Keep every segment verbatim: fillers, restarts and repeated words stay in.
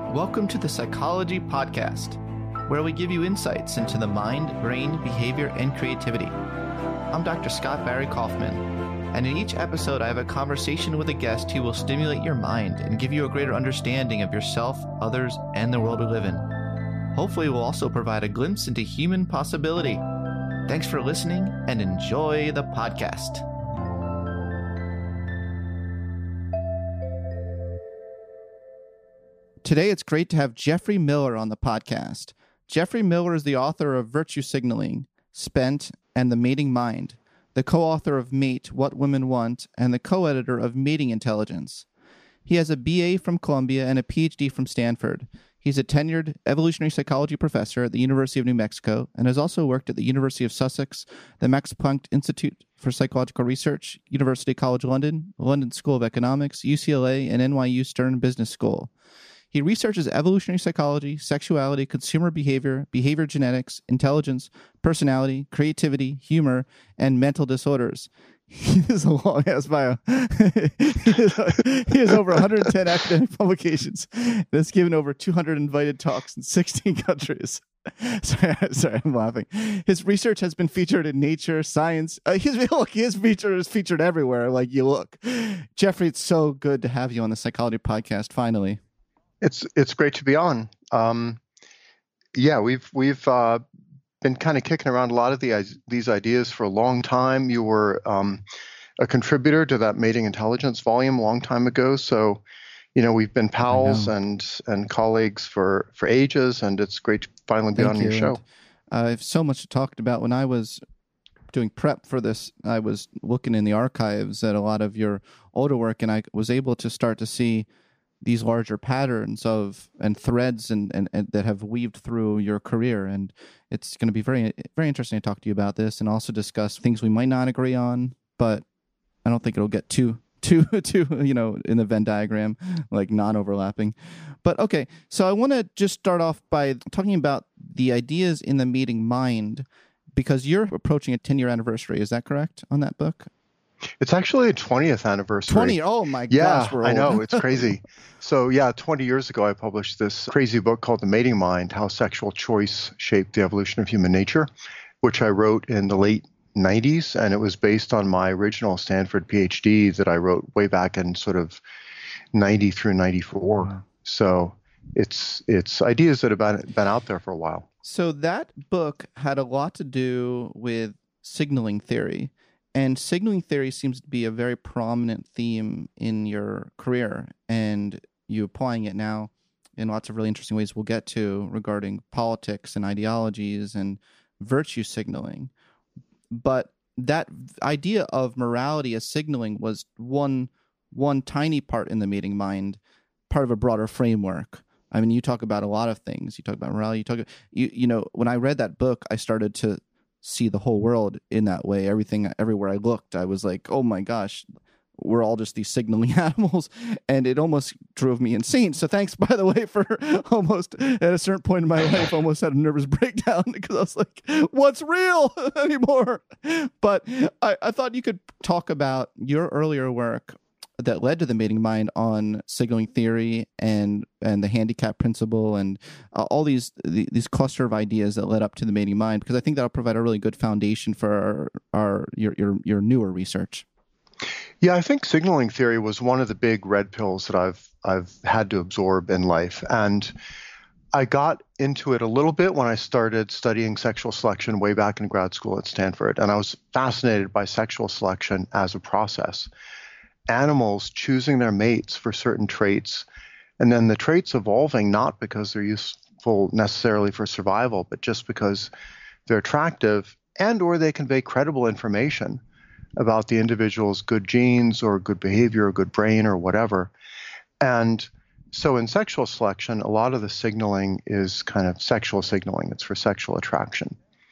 Welcome to the Psychology Podcast, where we give you insights into the mind, brain, behavior, and creativity. I'm Doctor Scott Barry Kaufman, and in each episode I have a conversation with a guest who will stimulate your mind and give you a greater understanding of yourself, others, and the world we live in. Hopefully we'll also provide a glimpse into human possibility. Thanks for listening and enjoy the podcast. Today, it's great to have Jeffrey Miller on the podcast. Jeffrey Miller is the author of Virtue Signaling, Spent, and The Mating Mind, the co-author of Mate, What Women Want, and the co-editor of Mating Intelligence. He has a B A from Columbia and a P H D from Stanford. He's a tenured evolutionary psychology professor at the University of New Mexico and has also worked at the University of Sussex, the Max Planck Institute for Psychological Research, University College London, London School of Economics, U C L A, and N Y U Stern Business School. He researches evolutionary psychology, sexuality, consumer behavior, behavior genetics, intelligence, personality, creativity, humor, and mental disorders. He has a long-ass bio. he, has, he has over one hundred ten academic publications and has given over two hundred invited talks in sixteen countries. Sorry, sorry, I'm laughing. His research has been featured in Nature, Science. Uh, his, look, his feature is featured everywhere, like you look. Jeffrey, it's so good to have you on the Psychology Podcast, finally. It's it's great to be on. Um, yeah, we've we've uh, been kind of kicking around a lot of the these ideas for a long time. You were um, a contributor to that Mating Intelligence volume a long time ago, so you know we've been pals and and colleagues for for ages, and it's great to finally be Thank on you. your show. And I have so much to talk about. When I was doing prep for this, I was looking in the archives at a lot of your older work, and I was able to start to see these larger patterns of and threads and, and, and that have weaved through your career. And it's going to be very, very interesting to talk to you about this and also discuss things we might not agree on, but I don't think it'll get too, too, too, you know, in the Venn diagram, like non-overlapping. But okay, so I want to just start off by talking about the ideas in the Mating Mind, because you're approaching a ten-year anniversary. Is that correct on that book? It's actually a twentieth anniversary. twenty Oh my yeah, gosh, we're I old. know, it's crazy. So yeah, twenty years ago, I published this crazy book called The Mating Mind, How Sexual Choice Shaped the Evolution of Human Nature, which I wrote in the late nineties, and it was based on my original Stanford P H D that I wrote way back in sort of ninety through ninety-four. Wow. So it's it's ideas that have been, been out there for a while. So that book had a lot to do with signaling theory. And signaling theory seems to be a very prominent theme in your career, and you applying it now in lots of really interesting ways we'll get to regarding politics and ideologies and virtue signaling. But that idea of morality as signaling was one one tiny part in the Mating Mind, part of a broader framework. I mean, you talk about a lot of things. You talk about morality. You talk, you you know, when I read that book, I started to see the whole world in that way. Everything, everywhere I looked, I was like, oh my gosh, we're all just these signaling animals. And it almost drove me insane. So thanks, by the way, for almost at a certain point in my life, almost had a nervous breakdown because I was like, what's real anymore? But I, I thought you could talk about your earlier work that led to the Mating Mind on signaling theory and and the handicap principle and uh, all these the, these cluster of ideas that led up to the Mating Mind, because I think that'll provide a really good foundation for our, our your, your your newer research. Yeah, I think signaling theory was one of the big red pills that I've I've had to absorb in life, and I got into it a little bit when I started studying sexual selection way back in grad school at Stanford, and I was fascinated by sexual selection as a process. Animals choosing their mates for certain traits, and then the traits evolving not because they're useful necessarily for survival, but just because they're attractive and or they convey credible information about the individual's good genes or good behavior or good brain or whatever. And so in sexual selection, a lot of the signaling is kind of sexual signaling. It's for sexual attraction.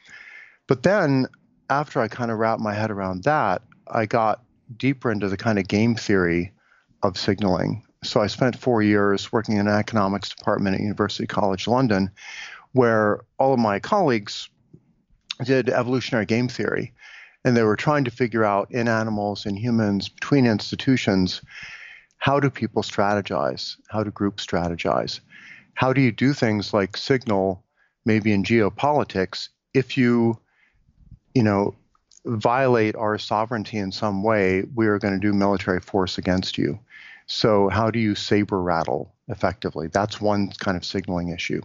But then after I kind of wrapped my head around that, I got deeper into the kind of game theory of signaling. So I spent four years working in an economics department at University College London, where all of my colleagues did evolutionary game theory. And they were trying to figure out in animals and humans, between institutions, how do people strategize? How do groups strategize? How do you do things like signal, maybe in geopolitics, if you, you know, violate our sovereignty in some way, we are going to do military force against you. So how do you saber rattle effectively? That's one kind of signaling issue.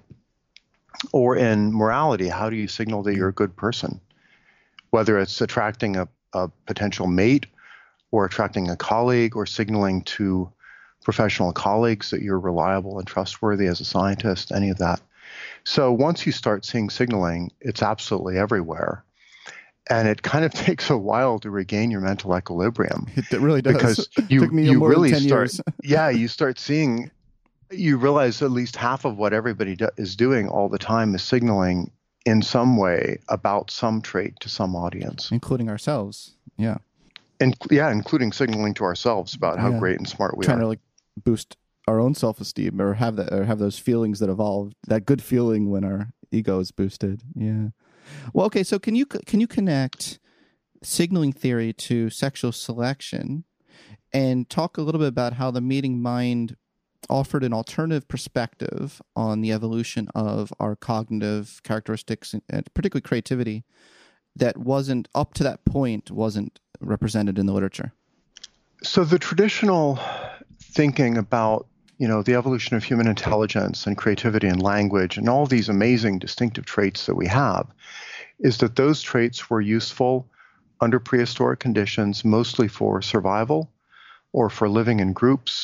Or in morality, how do you signal that you're a good person? Whether it's attracting a, a potential mate or attracting a colleague or signaling to professional colleagues that you're reliable and trustworthy as a scientist, any of that. So once you start seeing signaling, it's absolutely everywhere. And it kind of takes a while to regain your mental equilibrium. It really does. Because you, Took me you more really than ten start, years. yeah, you start seeing, you realize at least half of what everybody do, is doing all the time is signaling in some way about some trait to some audience. Including ourselves. Yeah. And yeah, including signaling to ourselves about how Yeah. great and smart we Trying are. to like boost our own self-esteem or have that or have those feelings that evolve, that good feeling when our ego is boosted. Yeah. Well, okay, so can you can you connect signaling theory to sexual selection and talk a little bit about how the Meeting Mind offered an alternative perspective on the evolution of our cognitive characteristics and, and particularly creativity that wasn't up to that point wasn't represented in the literature? So the traditional thinking about, you know, the evolution of human intelligence and creativity and language and all these amazing distinctive traits that we have is that those traits were useful under prehistoric conditions, mostly for survival or for living in groups,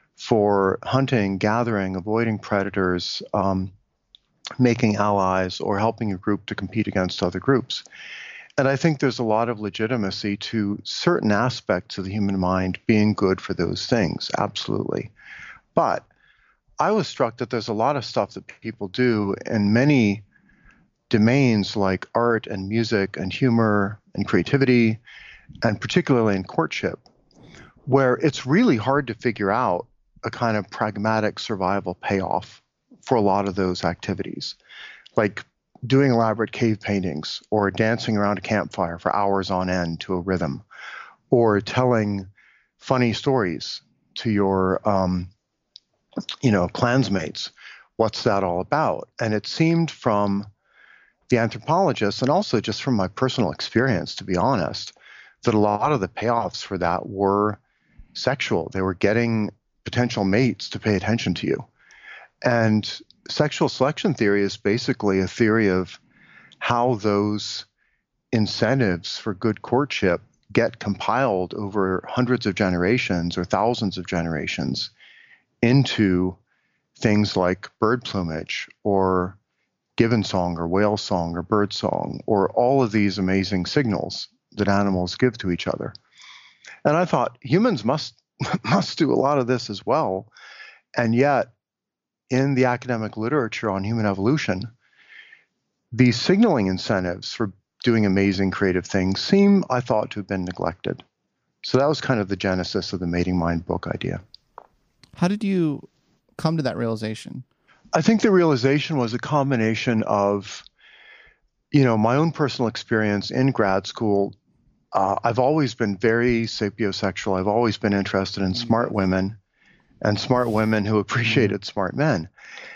for hunting, gathering, avoiding predators, um, making allies, or helping a group to compete against other groups. And I think there's a lot of legitimacy to certain aspects of the human mind being good for those things, absolutely. But I was struck that there's a lot of stuff that people do in many domains like art and music and humor and creativity, and particularly in courtship, where it's really hard to figure out a kind of pragmatic survival payoff for a lot of those activities, like doing elaborate cave paintings or dancing around a campfire for hours on end to a rhythm, or telling funny stories to your, um, you know, clansmates. What's that all about? And it seemed from the anthropologists, and also just from my personal experience, to be honest, that a lot of the payoffs for that were sexual. They were getting potential mates to pay attention to you. And sexual selection theory is basically a theory of how those incentives for good courtship get compiled over hundreds of generations or thousands of generations into things like bird plumage or gibbon song or whale song or bird song, or all of these amazing signals that animals give to each other. And I thought humans must must do a lot of this as well. And yet, in the academic literature on human evolution, these signaling incentives for doing amazing creative things seem, I thought, to have been neglected. So that was kind of the genesis of the Mating Mind book idea. How did you come to that realization? I think the realization was a combination of, you know, my own personal experience in grad school. Uh, I've always been very sapiosexual. I've always been interested in smart women and smart women who appreciated smart men.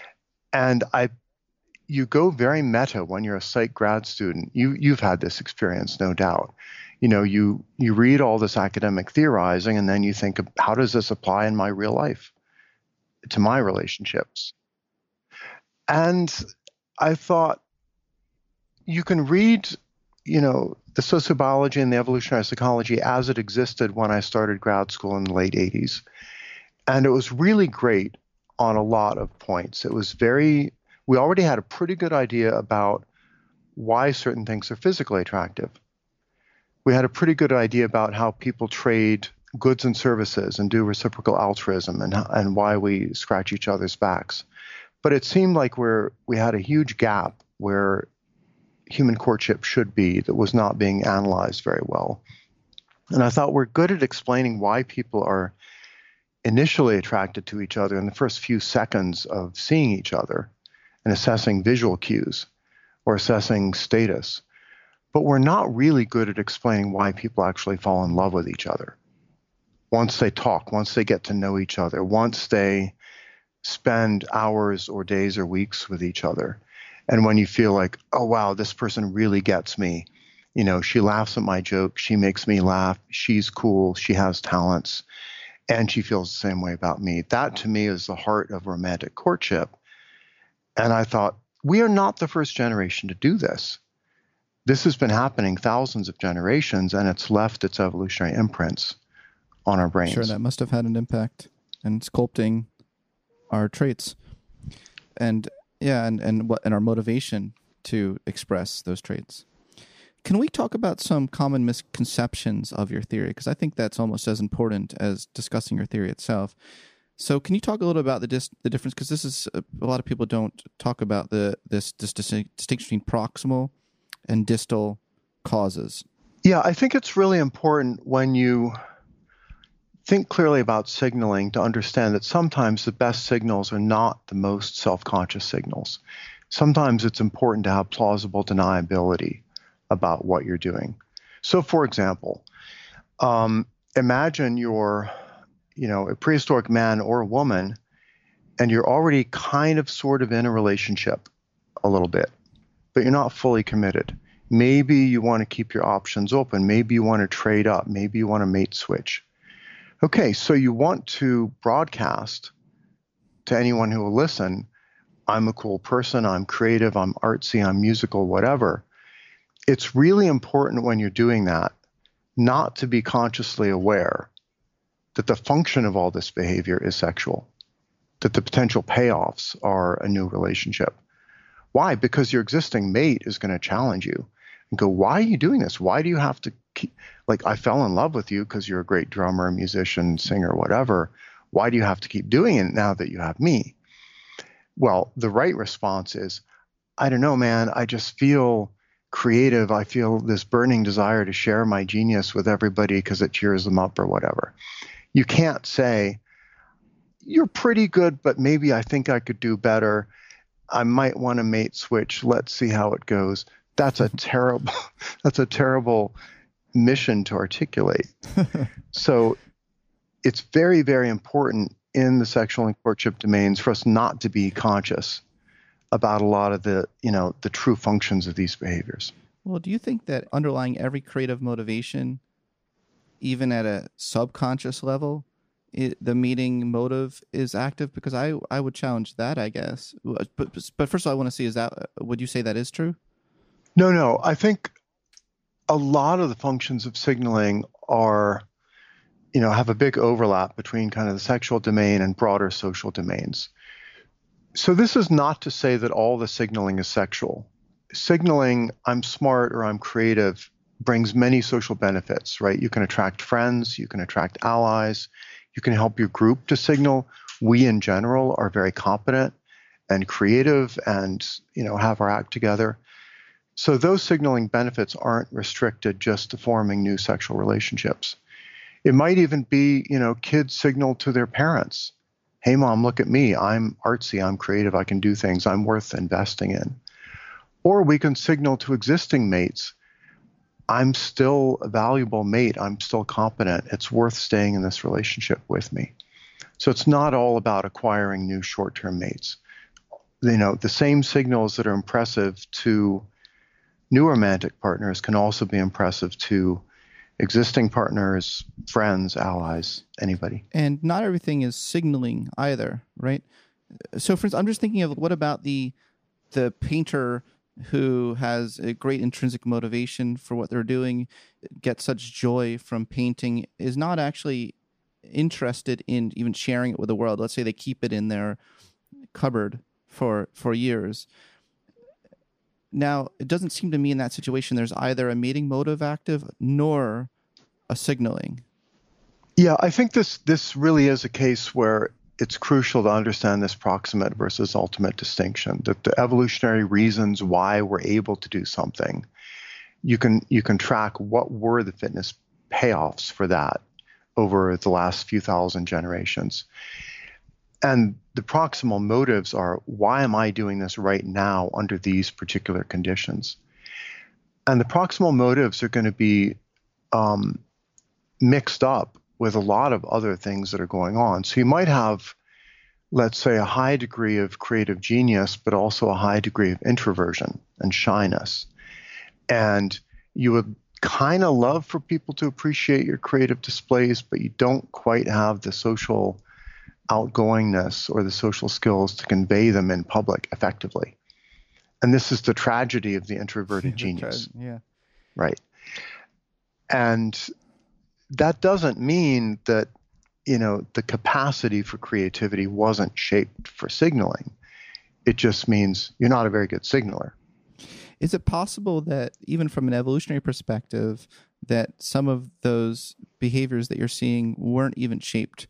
And I, you go very meta when you're a psych grad student. You, you've had this experience, no doubt. You know, you, you read all this academic theorizing, and then you think, how does this apply in my real life to my relationships? And I thought, you can read, you know, the sociobiology and the evolutionary psychology as it existed when I started grad school in the late eighties. And it was really great on a lot of points. It was very, we already had a pretty good idea about why certain things are physically attractive. We had a pretty good idea about how people trade goods and services and do reciprocal altruism, and, and why we scratch each other's backs. But it seemed like we're, we had a huge gap where human courtship should be that was not being analyzed very well. And I thought, we're good at explaining why people are initially attracted to each other in the first few seconds of seeing each other and assessing visual cues or assessing status. But we're not really good at explaining why people actually fall in love with each other. Once they talk, once they get to know each other, once they spend hours or days or weeks with each other. And when you feel like, oh, wow, this person really gets me, you know, she laughs at my jokes, she makes me laugh, she's cool, she has talents, and she feels the same way about me. That to me is the heart of romantic courtship. And I thought, we are not the first generation to do this. This has been happening thousands of generations, and it's left its evolutionary imprints on our brains. Sure, that must have had an impact in sculpting our traits. And yeah, and, and what and our motivation to express those traits. Can we talk about some common misconceptions of your theory? Because I think that's almost as important as discussing your theory itself. So can you talk a little about the dis- the difference? Because this is a, a lot of people don't talk about the this, this dis- distinction between proximal and distal causes. Yeah, I think it's really important when you think clearly about signaling to understand that sometimes the best signals are not the most self-conscious signals. Sometimes it's important to have plausible deniability about what you're doing. So, for example, um, imagine you're, you know, a prehistoric man or a woman, and you're already kind of sort of in a relationship a little bit, but you're not fully committed. Maybe you want to keep your options open. Maybe you want to trade up. Maybe you want to mate switch. Okay, so you want to broadcast to anyone who will listen, I'm a cool person, I'm creative, I'm artsy, I'm musical, whatever. It's really important when you're doing that not to be consciously aware that the function of all this behavior is sexual, that the potential payoffs are a new relationship. Why? Because your existing mate is going to challenge you and go, why are you doing this? Why do you have to keep, like, I fell in love with you because you're a great drummer, musician, singer, whatever. Why do you have to keep doing it now that you have me? Well, the right response is, I don't know, man, I just feel creative. I feel this burning desire to share my genius with everybody because it cheers them up or whatever. You can't say, you're pretty good, but maybe I think I could do better. I might want to mate switch. Let's see how it goes. That's a terrible, that's a terrible mission to articulate. So it's very, very important in the sexual and courtship domains for us not to be conscious about a lot of the, you know, the true functions of these behaviors. Well, do you think that underlying every creative motivation, even at a subconscious level, it, the meeting motive is active? Because I, I would challenge that, I guess. But, but first of all, I want to see, is that, would you say that is true? No, no. I think a lot of the functions of signaling are, you know, have a big overlap between kind of the sexual domain and broader social domains. So this is not to say that all the signaling is sexual. Signaling, I'm smart or I'm creative, brings many social benefits, right? You can attract friends, you can attract allies, you can help your group to signal. We in general are very competent and creative and, you know, have our act together. So those signaling benefits aren't restricted just to forming new sexual relationships. It might even be, you know, kids signal to their parents, hey, mom, look at me. I'm artsy. I'm creative. I can do things. I'm worth investing in. Or we can signal to existing mates, I'm still a valuable mate. I'm still competent. It's worth staying in this relationship with me. So it's not all about acquiring new short-term mates. You know, the same signals that are impressive to new romantic partners can also be impressive to existing partners, friends, allies, anybody. And not everything is signaling either, right? So, for instance, I'm just thinking of what about the the painter who has a great intrinsic motivation for what they're doing, gets such joy from painting, is not actually interested in even sharing it with the world. Let's say they keep it in their cupboard for for years. Now, it doesn't seem to me in that situation there's either a mating motive active nor a signaling. Yeah, I think this this really is a case where it's crucial to understand this proximate versus ultimate distinction, that the evolutionary reasons why we're able to do something, you can you can track what were the fitness payoffs for that over the last few thousand generations. And the proximal motives are, why am I doing this right now under these particular conditions? And the proximal motives are going to be um, mixed up with a lot of other things that are going on. So you might have let's say, a high degree of creative genius, but also a high degree of introversion and shyness. And you would kind of love for people to appreciate your creative displays, but you don't quite have the social outgoingness or the social skills to convey them in public effectively. And this is the tragedy of the introverted genius. Yeah. Right. And that doesn't mean that, you know, the capacity for creativity wasn't shaped for signaling. It just means you're not a very good signaler. Is it possible that even from an evolutionary perspective, that some of those behaviors that you're seeing weren't even shaped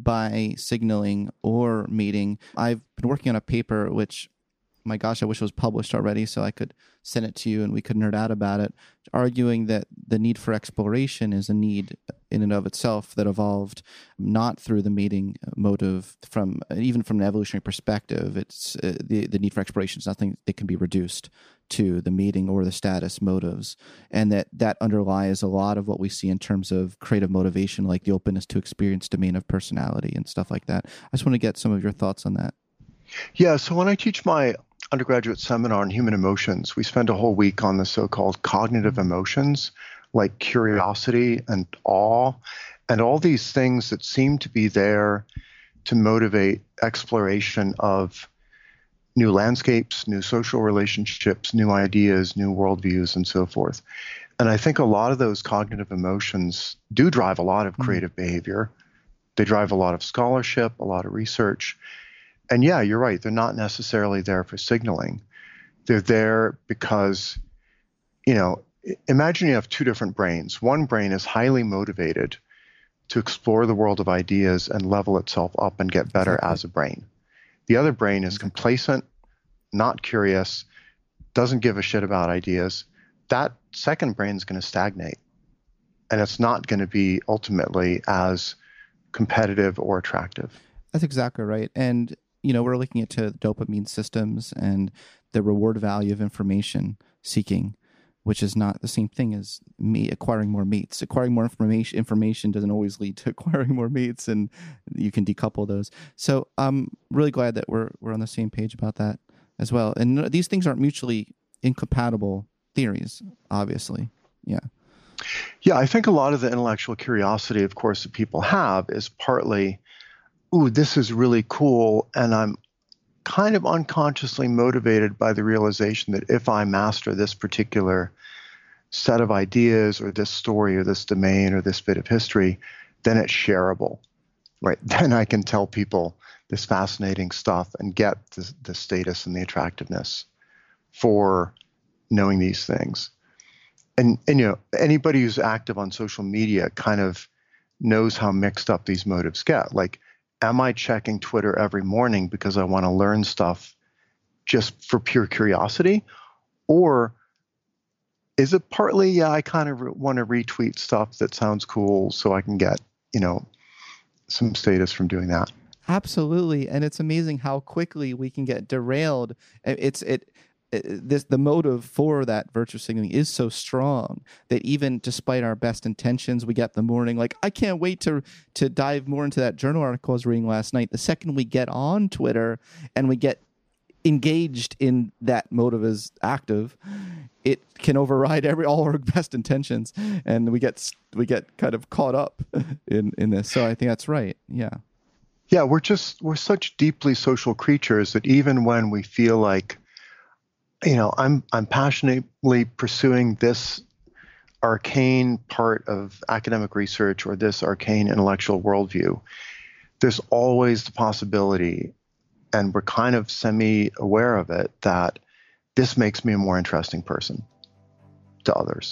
by signaling or mating? I've been working on a paper, which, my gosh, I wish it was published already so I could send it to you and we could nerd out about it, arguing that the need for exploration is a need in and of itself that evolved not through the mating motive. From even from an evolutionary perspective, it's uh, the, the need for exploration is nothing that can be reduced to the mating or the status motives, and that that underlies a lot of what we see in terms of creative motivation, like the openness to experience, domain of personality, and stuff like that. I just want to get some of your thoughts on that. Yeah, so when I teach my undergraduate seminar on human emotions, we spend a whole week on the so-called cognitive emotions, like curiosity and awe, and all these things that seem to be there to motivate exploration of new landscapes, new social relationships, new ideas, new worldviews, and so forth. And I think a lot of those cognitive emotions do drive a lot of creative mm-hmm. behavior. They drive a lot of scholarship, a lot of research. And yeah, you're right. They're not necessarily there for signaling. They're there because, you know, imagine you have two different brains. One brain is highly motivated to explore the world of ideas and level itself up and get better exactly. as a brain. The other brain is exactly. complacent, not curious, doesn't give a shit about ideas. That second brain is going to stagnate. And it's not going to be ultimately as competitive or attractive. That's exactly right. And you know, we're looking at to dopamine systems and the reward value of information seeking, which is not the same thing as me acquiring more mates. Acquiring more information information doesn't always lead to acquiring more mates, and you can decouple those. So I'm really glad that we're we're on the same page about that as well. And these things aren't mutually incompatible theories, obviously. Yeah. Yeah, I think a lot of the intellectual curiosity, of course, that people have is partly, ooh, this is really cool, and I'm kind of unconsciously motivated by the realization that if I master this particular set of ideas or this story or this domain or this bit of history, then it's shareable, right? Then I can tell people this fascinating stuff and get the, the status and the attractiveness for knowing these things. And, and, you know, anybody who's active on social media kind of knows how mixed up these motives get. Like, am I checking Twitter every morning because I want to learn stuff just for pure curiosity? Or is it partly, yeah, I kind of re- want to retweet stuff that sounds cool so I can get, you know, some status from doing that? Absolutely. And it's amazing how quickly we can get derailed. It's it, it this the motive for that virtue signaling is so strong that even despite our best intentions, we get the morning like, I can't wait to to dive more into that journal article I was reading last night. The second we get on Twitter and we get engaged in that motive as active, it can override every all our best intentions, and we get we get kind of caught up in in this. So I think that's right. Yeah. Yeah, we're just we're such deeply social creatures that even when we feel like, you know, I'm I'm passionately pursuing this arcane part of academic research or this arcane intellectual worldview, there's always the possibility, and we're kind of semi-aware of it, that this makes me a more interesting person to others.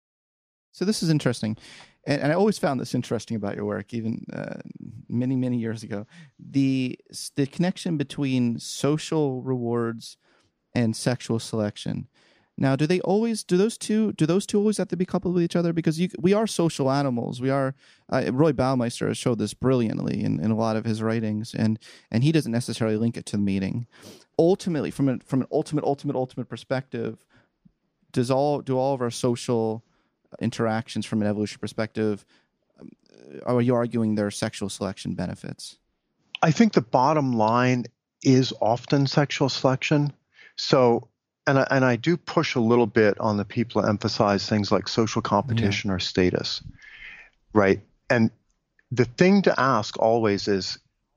So this is interesting. And, and I always found this interesting about your work, even uh, many, many years ago. The the connection between social rewards and sexual selection. Now, do they always do those two? Do those two always have to be coupled with each other? Because you, we are social animals. We are. Uh, Roy Baumeister has showed this brilliantly in, in a lot of his writings, and and he doesn't necessarily link it to the mating. Ultimately, from an from an ultimate, ultimate, ultimate perspective, does all do all of our social interactions from an evolutionary perspective, are you arguing there are sexual selection benefits? I think the bottom line is often sexual selection. So, and I, and I do push a little bit on the people to emphasize things like social competition yeah. or status, right? And the thing to ask always is,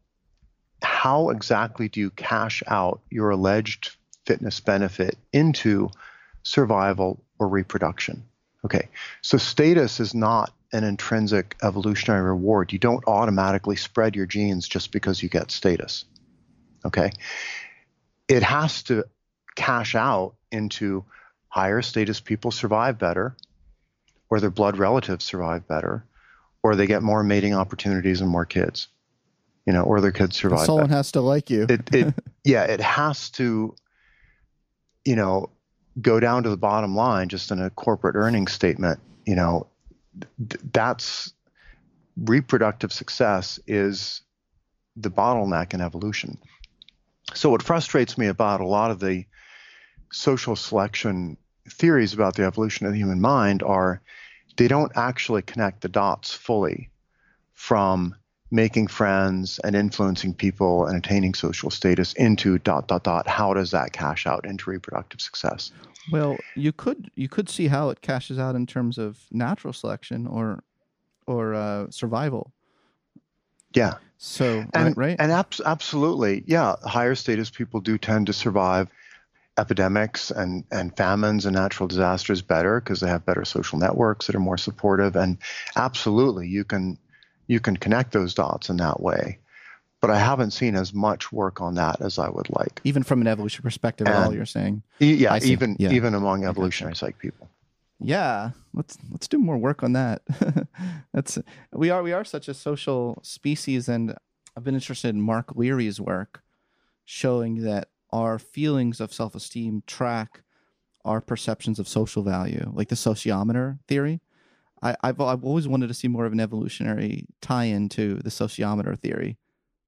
how exactly do you cash out your alleged fitness benefit into survival or reproduction? Okay, so status is not an intrinsic evolutionary reward. You don't automatically spread your genes just because you get status. Okay, it has to cash out into higher status people survive better, or their blood relatives survive better, or they get more mating opportunities and more kids, you know, or their kids survive Someone better. has to like you. it, it, yeah, it has to, you know, go down to the bottom line just in a corporate earnings statement. You know, th- that's reproductive success is the bottleneck in evolution. So what frustrates me about a lot of the social selection theories about the evolution of the human mind are they don't actually connect the dots fully from making friends and influencing people and attaining social status into dot, dot, dot. How does that cash out into reproductive success? Well, you could you could see how it cashes out in terms of natural selection or or uh, survival. Yeah. So, and, right? right? And abs- absolutely, yeah, higher status people do tend to survive epidemics and, and famines and natural disasters better because they have better social networks that are more supportive. And absolutely, you can you can connect those dots in that way. But I haven't seen as much work on that as I would like. Even from an evolution perspective and, at all, you're saying? Yeah, even yeah. even among evolutionary psych people. Yeah, let's let's do more work on that. That's we are we are such a social species, and I've been interested in Mark Leary's work, showing that our feelings of self-esteem track our perceptions of social value, like the sociometer theory. I, I've I've always wanted to see more of an evolutionary tie-in to the sociometer theory,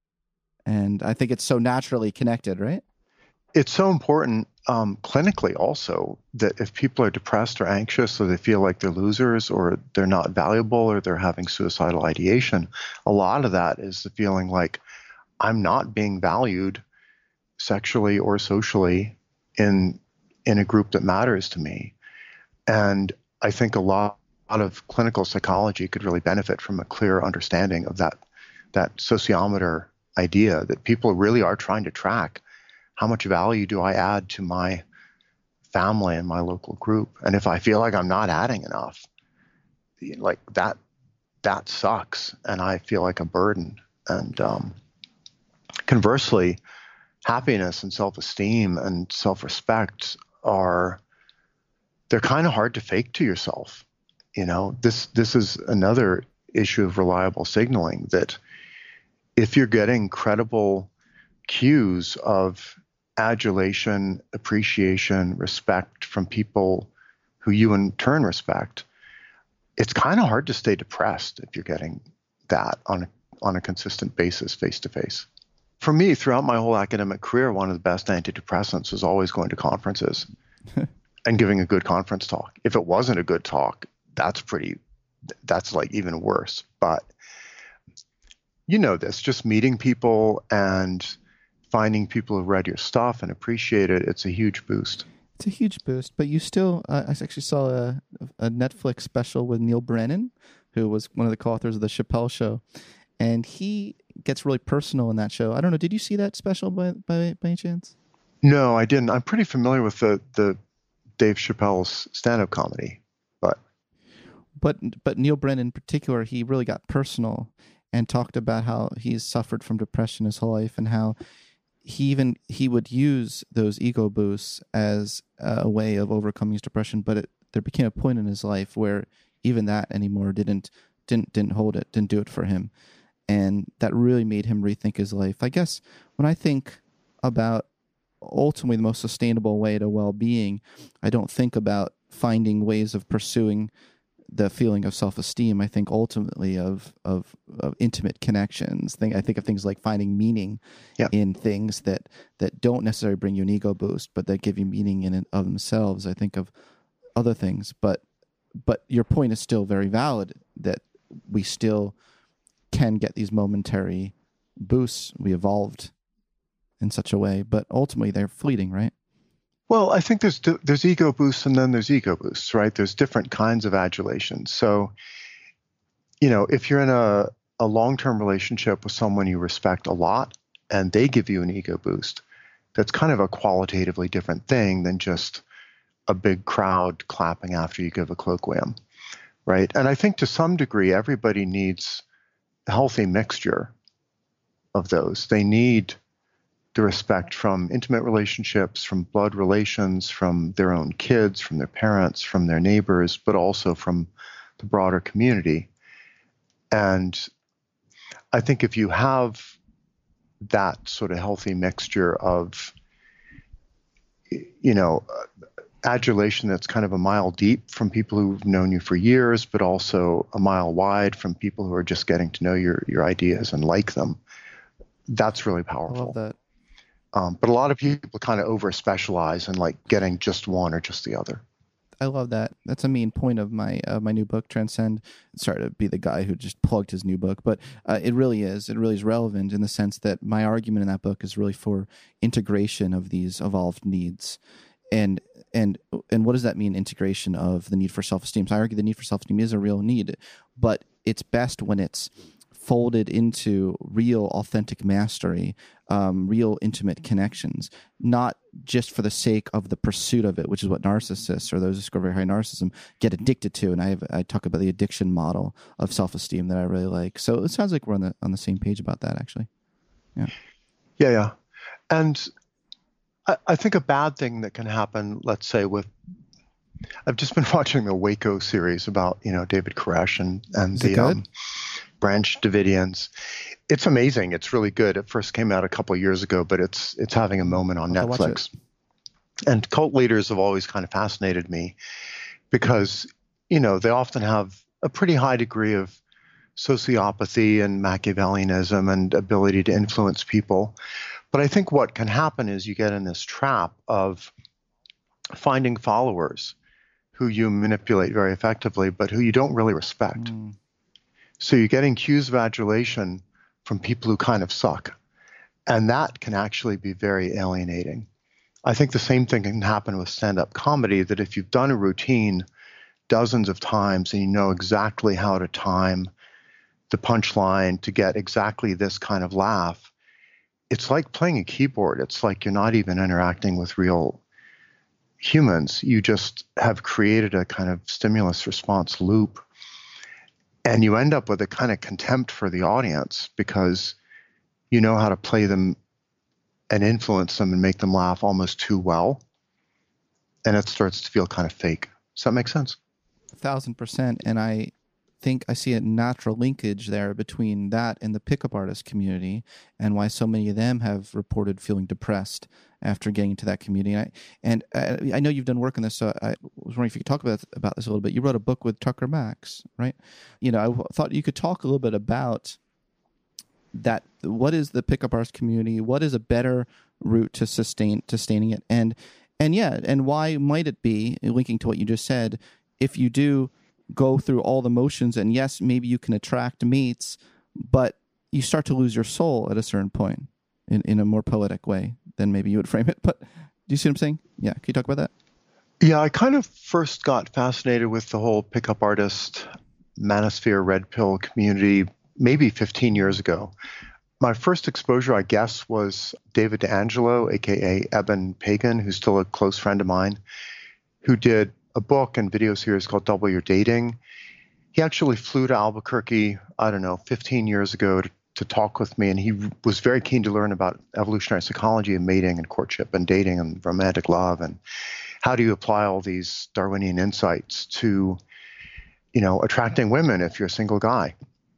and I think it's so naturally connected, right? It's so important um, clinically also that if people are depressed or anxious or they feel like they're losers or they're not valuable or they're having suicidal ideation, a lot of that is the feeling like I'm not being valued sexually or socially in in a group that matters to me. And I think a lot, lot of clinical psychology could really benefit from a clear understanding of that that sociometer idea that people really are trying to track how much value do I add to my family and my local group? And if I feel like I'm not adding enough, like that, that sucks. And I feel like a burden. And um, conversely, happiness and self-esteem and self-respect are, they're kind of hard to fake to yourself. You know, this, this is another issue of reliable signaling, that if you're getting credible cues of adulation, appreciation, respect from people who you in turn respect, it's kind of hard to stay depressed if you're getting that on a, on a consistent basis, face to face. For me, throughout my whole academic career, one of the best antidepressants was always going to conferences and giving a good conference talk. If it wasn't a good talk, that's pretty, that's like even worse. But you know this, just meeting people and finding people who read your stuff and appreciate it, it's a huge boost. It's a huge boost, but you still, uh, I actually saw a, a Netflix special with Neil Brennan, who was one of the co-authors of the Chappelle Show, and he gets really personal in that show. I don't know, did you see that special by by, by any chance? No, I didn't. I'm pretty familiar with the, the Dave Chappelle's stand-up comedy, but... But, but Neil Brennan in particular, he really got personal and talked about how he's suffered from depression his whole life and how he even he would use those ego boosts as a way of overcoming his depression, but it, there became a point in his life where even that anymore didn't didn't didn't hold it, didn't do it for him, and that really made him rethink his life. I guess when I think about ultimately the most sustainable way to well-being, I don't think about finding ways of pursuing the feeling of self-esteem. I think ultimately of of, of intimate connections. Think I think of things like finding meaning yeah. in things that that don't necessarily bring you an ego boost, but that give you meaning in and of themselves. I think of other things, but but your point is still very valid that we still can get these momentary boosts, we evolved in such a way, but ultimately they're fleeting, right? Well, I think there's there's ego boosts and then there's ego boosts, right? There's different kinds of adulation. So, you know, if you're in a, a long-term relationship with someone you respect a lot and they give you an ego boost, that's kind of a qualitatively different thing than just a big crowd clapping after you give a cloqueum, right? And I think to some degree, everybody needs a healthy mixture of those. They need the respect from intimate relationships, from blood relations, from their own kids, from their parents, from their neighbors, but also from the broader community. And I think if you have that sort of healthy mixture of, you know, adulation that's kind of a mile deep from people who've known you for years, but also a mile wide from people who are just getting to know your your ideas and like them, that's really powerful. I love that. Um, but a lot of people kind of over specialize in like getting just one or just the other. I love that. That's a main point of my uh, my new book, Transcend. Sorry to be the guy who just plugged his new book, but uh, it really is. It really is relevant in the sense that my argument in that book is really for integration of these evolved needs. And and and what does that mean, integration of the need for self-esteem? So I argue the need for self-esteem is a real need, but it's best when it's folded into real authentic mastery, um, real intimate connections, not just for the sake of the pursuit of it, which is what narcissists or those who score very high narcissism get addicted to. And I have, I talk about the addiction model of self-esteem that I really like. So it sounds like we're on the on the same page about that, actually. Yeah. Yeah, yeah. And I, I think a bad thing that can happen, let's say with, I've just been watching the Waco series about, you know, David Koresh and, and Is the, it good? um, Branch Davidians. It's amazing. It's really good. It first came out a couple of years ago, but it's it's having a moment on I'll have to watch Netflix. And cult leaders have always kind of fascinated me because, you know, they often have a pretty high degree of sociopathy and Machiavellianism and ability to influence people. But I think what can happen is you get in this trap of finding followers who you manipulate very effectively, but who you don't really respect. Mm. So you're getting cues of adulation from people who kind of suck. And that can actually be very alienating. I think the same thing can happen with stand-up comedy, that if you've done a routine dozens of times and you know exactly how to time the punchline to get exactly this kind of laugh, it's like playing a keyboard. It's like you're not even interacting with real humans. You just have created a kind of stimulus response loop. And you end up with a kind of contempt for the audience because you know how to play them and influence them and make them laugh almost too well. And it starts to feel kind of fake. Does that make sense? A thousand percent. And I think I see a natural linkage there between that and the pickup artist community and why so many of them have reported feeling depressed after getting into that community. And I, and I, I know you've done work on this, so I was wondering if you could talk about about this a little bit. You wrote a book with Tucker Max, right? You know, I thought you could talk a little bit about that. What is the pickup artist community? What is a better route to sustain to sustaining it? And and yeah, and why might it be, linking to what you just said, if you do go through all the motions, and yes, maybe you can attract mates, but you start to lose your soul at a certain point in, in a more poetic way than maybe you would frame it. But do you see what I'm saying? Yeah. Can you talk about that? Yeah, I kind of first got fascinated with the whole pickup artist manosphere red pill community maybe fifteen years ago. My first exposure, I guess, was David D'Angelo, a k a. Eben Pagan, who's still a close friend of mine, who did a book and video series called Double Your Dating. He actually flew to Albuquerque, I don't know, fifteen years ago to, to talk with me, and he was very keen to learn about evolutionary psychology and mating and courtship and dating and romantic love and how do you apply all these Darwinian insights to, you know, attracting women if you're a single guy.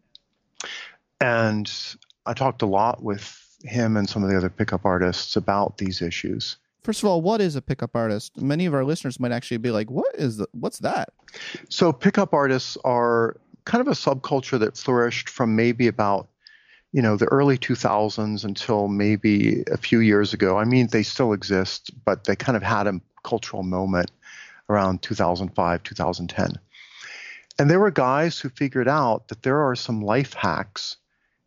And I talked a lot with him and some of the other pickup artists about these issues. First of all, what is a pickup artist? Many of our listeners might actually be like, what is the, what's that? So pickup artists are kind of a subculture that flourished from maybe about, you know, the early two thousands until maybe a few years ago. I mean, they still exist, but they kind of had a cultural moment around two thousand five, two thousand ten. And there were guys who figured out that there are some life hacks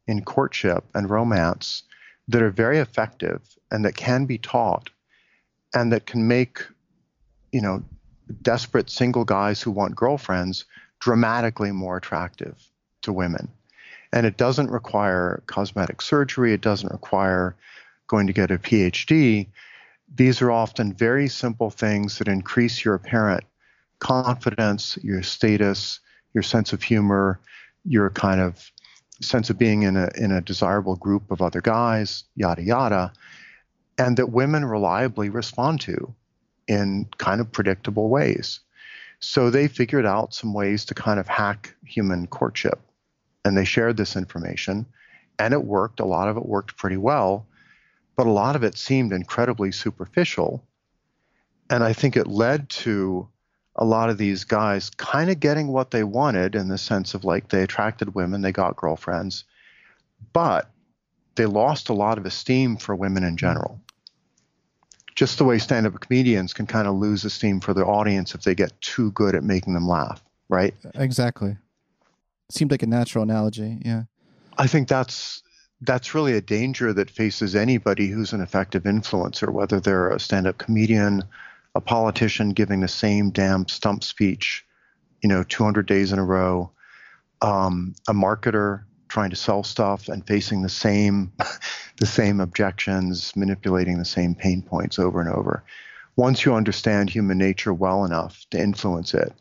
in courtship and romance that are very effective and that can be taught and that can make, you know, desperate single guys who want girlfriends dramatically more attractive to women. And it doesn't require cosmetic surgery. It doesn't require going to get a P H D. These are often very simple things that increase your apparent confidence, your status, your sense of humor, your kind of sense of being in a in a desirable group of other guys, yada, yada, and that women reliably respond to in kind of predictable ways. So they figured out some ways to kind of hack human courtship, and they shared this information, and it worked. A lot of it worked pretty well, but a lot of it seemed incredibly superficial. And I think it led to a lot of these guys kind of getting what they wanted in the sense of like they attracted women, they got girlfriends, but they lost a lot of esteem for women in general. Just the way stand-up comedians can kind of lose esteem for their audience if they get too good at making them laugh, right? Exactly. Seemed like a natural analogy, yeah. I think that's that's really a danger that faces anybody who's an effective influencer, whether they're a stand-up comedian, a politician giving the same damn stump speech, you know, two hundred days in a row, um, a marketer trying to sell stuff and facing the same the same objections, manipulating the same pain points over and over. Once you understand human nature well enough to influence it,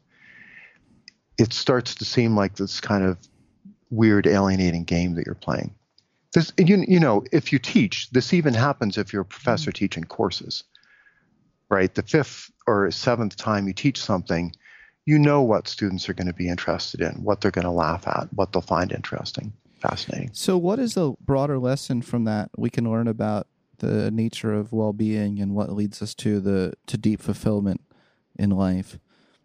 it starts to seem like this kind of weird, alienating game that you're playing. This, you, you know, if you teach, this even happens if you're a professor mm-hmm. teaching courses, right? The fifth or seventh time you teach something, you know what students are going to be interested in, what they're going to laugh at, what they'll find interesting, fascinating. So what is the broader lesson from that we can learn about the nature of well-being and what leads us to the to deep fulfillment in life?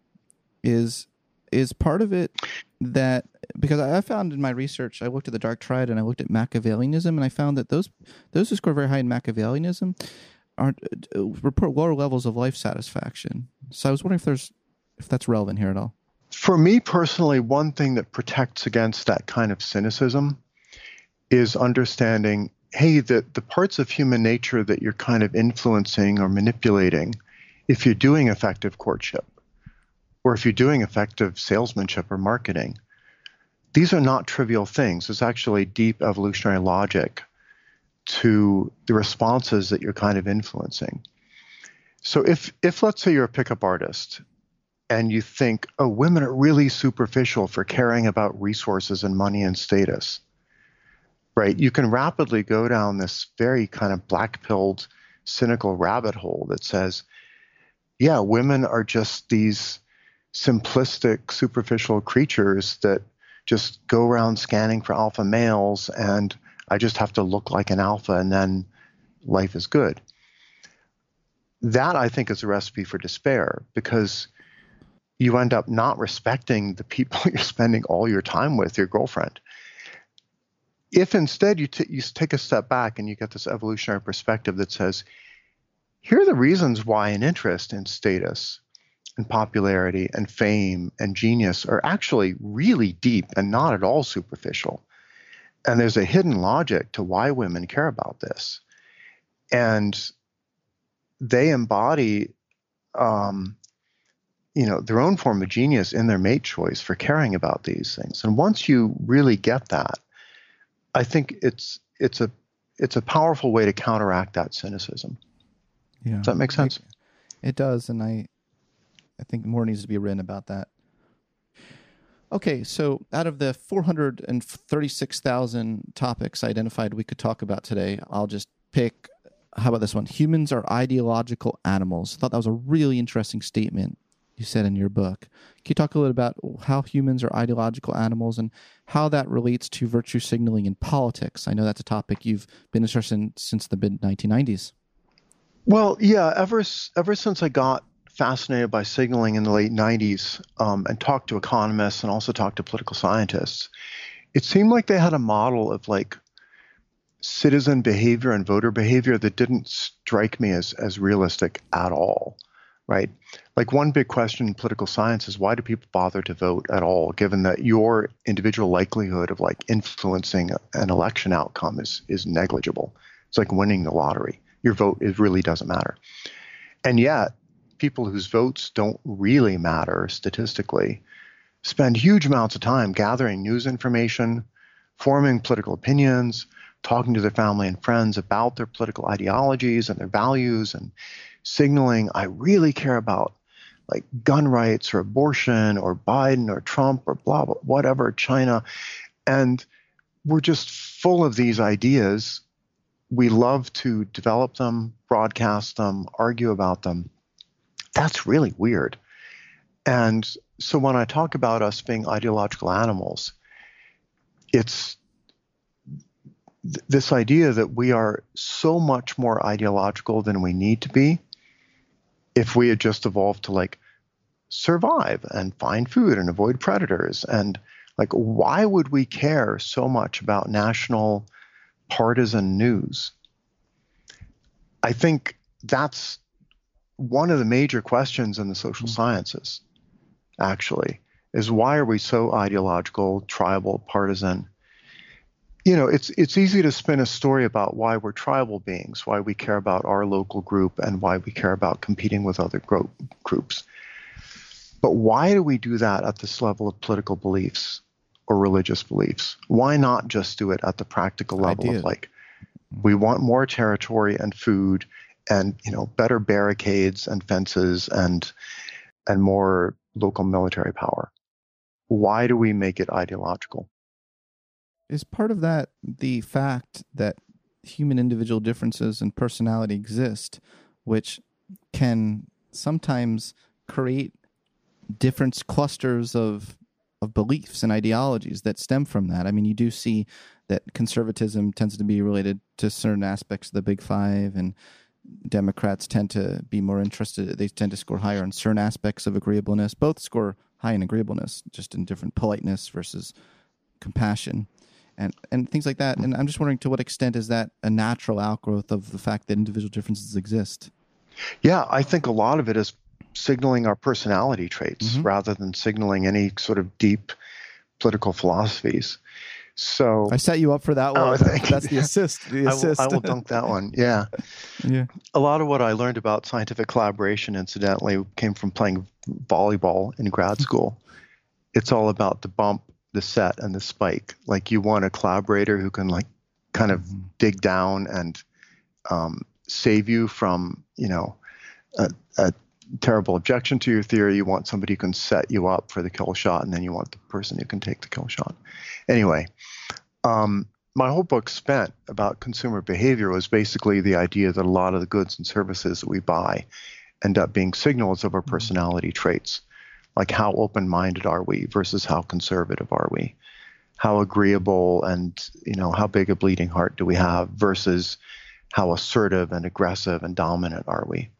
Is is part of it that, because I found in my research, I looked at the Dark Triad and I looked at Machiavellianism, and I found that those those who score very high in Machiavellianism aren't uh, report lower levels of life satisfaction. So I was wondering if there's if that's relevant here at all. For me personally, one thing that protects against that kind of cynicism is understanding, hey, that the parts of human nature that you're kind of influencing or manipulating, if you're doing effective courtship, or if you're doing effective salesmanship or marketing, these are not trivial things. There's actually deep evolutionary logic to the responses that you're kind of influencing. So if, if let's say you're a pickup artist and you think, oh, women are really superficial for caring about resources and money and status, right? You can rapidly go down this very kind of black-pilled, cynical rabbit hole that says, yeah, women are just these simplistic, superficial creatures that just go around scanning for alpha males, and I just have to look like an alpha and then life is good. That, I think, is a recipe for despair, because you end up not respecting the people you're spending all your time with, your girlfriend. If instead you, t- you take a step back and you get this evolutionary perspective that says, here are the reasons why an interest in status and popularity and fame and genius are actually really deep and not at all superficial. And there's a hidden logic to why women care about this. And they embody, um, you know, their own form of genius in their mate choice for caring about these things. And once you really get that, I think it's it's a it's a powerful way to counteract that cynicism. Yeah. Does that make sense? It, it does, and I I think more needs to be written about that. Okay, so out of the four hundred thirty-six thousand topics identified we could talk about today, I'll just pick, how about this one? Humans are ideological animals. I thought that was a really interesting statement you said in your book. Can you talk a little about how humans are ideological animals and how that relates to virtue signaling in politics? I know that's a topic you've been interested in since the mid nineteen nineties. Well, yeah, ever, ever since I got fascinated by signaling in the late nineties um, and talked to economists and also talked to political scientists, it seemed like they had a model of like citizen behavior and voter behavior that didn't strike me as, as realistic at all. right? Like one big question in political science is why do people bother to vote at all, given that your individual likelihood of like influencing an election outcome is is negligible. It's like winning the lottery. Your vote, it really doesn't matter. And yet, people whose votes don't really matter statistically spend huge amounts of time gathering news information, forming political opinions, talking to their family and friends about their political ideologies and their values, and signaling, I really care about like gun rights or abortion or Biden or Trump or blah, blah, whatever, China. And we're just full of these ideas. We love to develop them, broadcast them, argue about them. That's really weird. And so when I talk about us being ideological animals, it's th- this idea that we are so much more ideological than we need to be if we had just evolved to like survive and find food and avoid predators. And like, why would we care so much about national partisan news? I think that's one of the major questions in the social mm-hmm. sciences, actually, is why are we so ideological, tribal, partisan? You know, it's it's easy to spin a story about why we're tribal beings, why we care about our local group, and why we care about competing with other gro- groups. But why do we do that at this level of political beliefs or religious beliefs? Why not just do it at the practical level Idea. of like, we want more territory and food and, you know, better barricades and fences and and more local military power? Why do we make it ideological? Is part of that the fact that human individual differences and personality exist, which can sometimes create different clusters of of beliefs and ideologies that stem from that? I mean, you do see that conservatism tends to be related to certain aspects of the Big Five, and Democrats tend to be more interested. They tend to score higher on certain aspects of agreeableness. Both score high in agreeableness, just in different politeness versus compassion. And and things like that. And I'm just wondering, to what extent is that a natural outgrowth of the fact that individual differences exist? Yeah, I think a lot of it is signaling our personality traits mm-hmm. rather than signaling any sort of deep political philosophies. So I set you up for that one. Oh, That's the assist. The assist. I will, I will dunk that one. Yeah. Yeah. A lot of what I learned about scientific collaboration, incidentally, came from playing volleyball in grad school. It's all about the bump, the set, and the spike. Like, you want a collaborator who can like kind of mm-hmm. dig down and um, save you from, you know, a, a terrible objection to your theory. You want somebody who can set you up for the kill shot, and then you want the person who can take the kill shot. Anyway, um, my whole book spent about consumer behavior was basically the idea that a lot of the goods and services that we buy end up being signals of our personality traits. Like, how open-minded are we versus how conservative are we? How agreeable and, you know, how big a bleeding heart do we have versus how assertive and aggressive and dominant are we?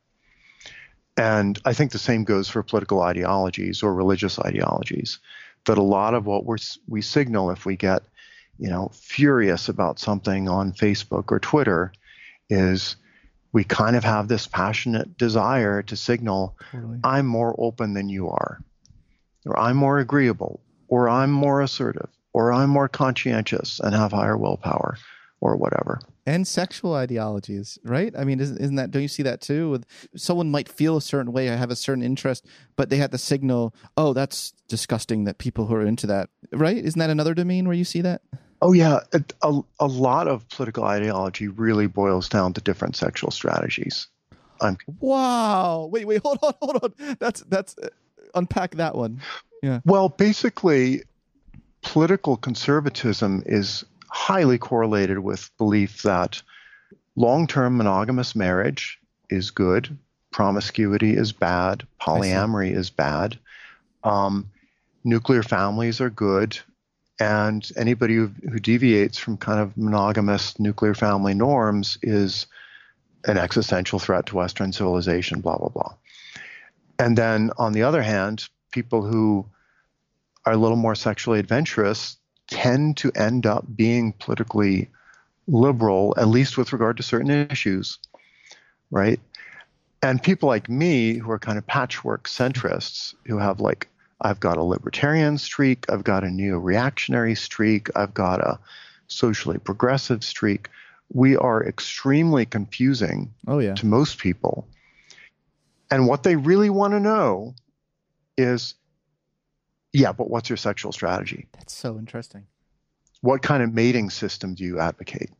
And I think the same goes for political ideologies or religious ideologies, that a lot of what we're, we signal if we get, you know, furious about something on Facebook or Twitter is we kind of have this passionate desire to signal, totally. I'm more open than you are, or I'm more agreeable, or I'm more assertive, or I'm more conscientious and have higher willpower, or whatever. And sexual ideologies, right? I mean, isn't, isn't that, don't you see that too? With someone might feel a certain way, have a certain interest, but they have to signal, oh, that's disgusting that people who are into that, right? Isn't that another domain where you see that? Oh, yeah. A, a lot of political ideology really boils down to different sexual strategies. I'm... Wow. Wait, wait, hold on, hold on. That's, that's, uh, unpack that one. Yeah. Well, basically, political conservatism is highly correlated with belief that long-term monogamous marriage is good, promiscuity is bad, polyamory is bad, um, nuclear families are good, and anybody who, who deviates from kind of monogamous nuclear family norms is an existential threat to Western civilization, blah, blah, blah. And then on the other hand, people who are a little more sexually adventurous tend to end up being politically liberal, at least with regard to certain issues, right? And people like me who are kind of patchwork centrists who have like, I've got a libertarian streak, I've got a neo-reactionary streak, I've got a socially progressive streak. We are extremely confusing oh, yeah. to most people. And what they really want to know is, yeah, but what's your sexual strategy? That's so interesting. What kind of mating system do you advocate?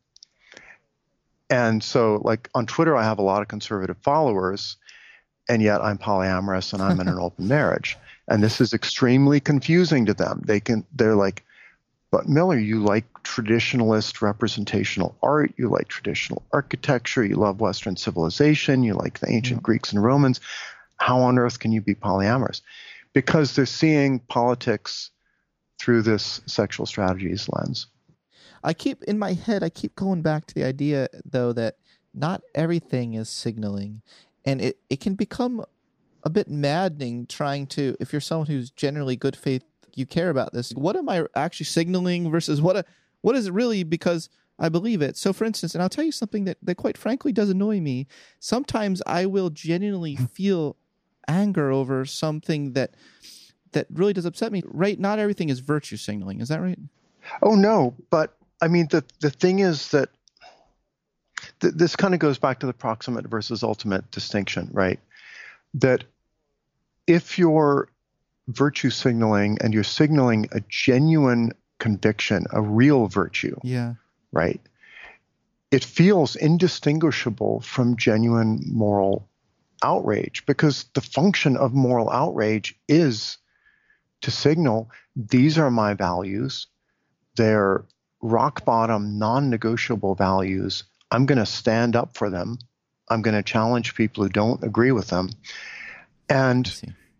And so, like, on Twitter, I have a lot of conservative followers, and yet I'm polyamorous and I'm in an open marriage. And this is extremely confusing to them. They can, they're like, but Miller, you like traditionalist representational art, you like traditional architecture, you love Western civilization, you like the ancient yeah. Greeks and Romans. How on earth can you be polyamorous? Because they're seeing politics through this sexual strategies lens. I keep, in my head, I keep going back to the idea, though, that not everything is signaling. And it, it can become a bit maddening trying to, if you're someone who's generally good faith, you care about this. What am I actually signaling versus what a, what is it really because I believe it? So, for instance, and I'll tell you something that, that quite frankly does annoy me. Sometimes I will genuinely feel anger over something that that really does upset me. Right? Not everything is virtue signaling. Is that right? Oh, no. But I mean, the, the thing is that th- this kind of goes back to the proximate versus ultimate distinction, right? That if you're virtue signaling and you're signaling a genuine conviction, a real virtue, yeah, right? It feels indistinguishable from genuine moral outrage because the function of moral outrage is to signal these are my values. They're rock bottom, non-negotiable values. I'm going to stand up for them. I'm going to challenge people who don't agree with them. And,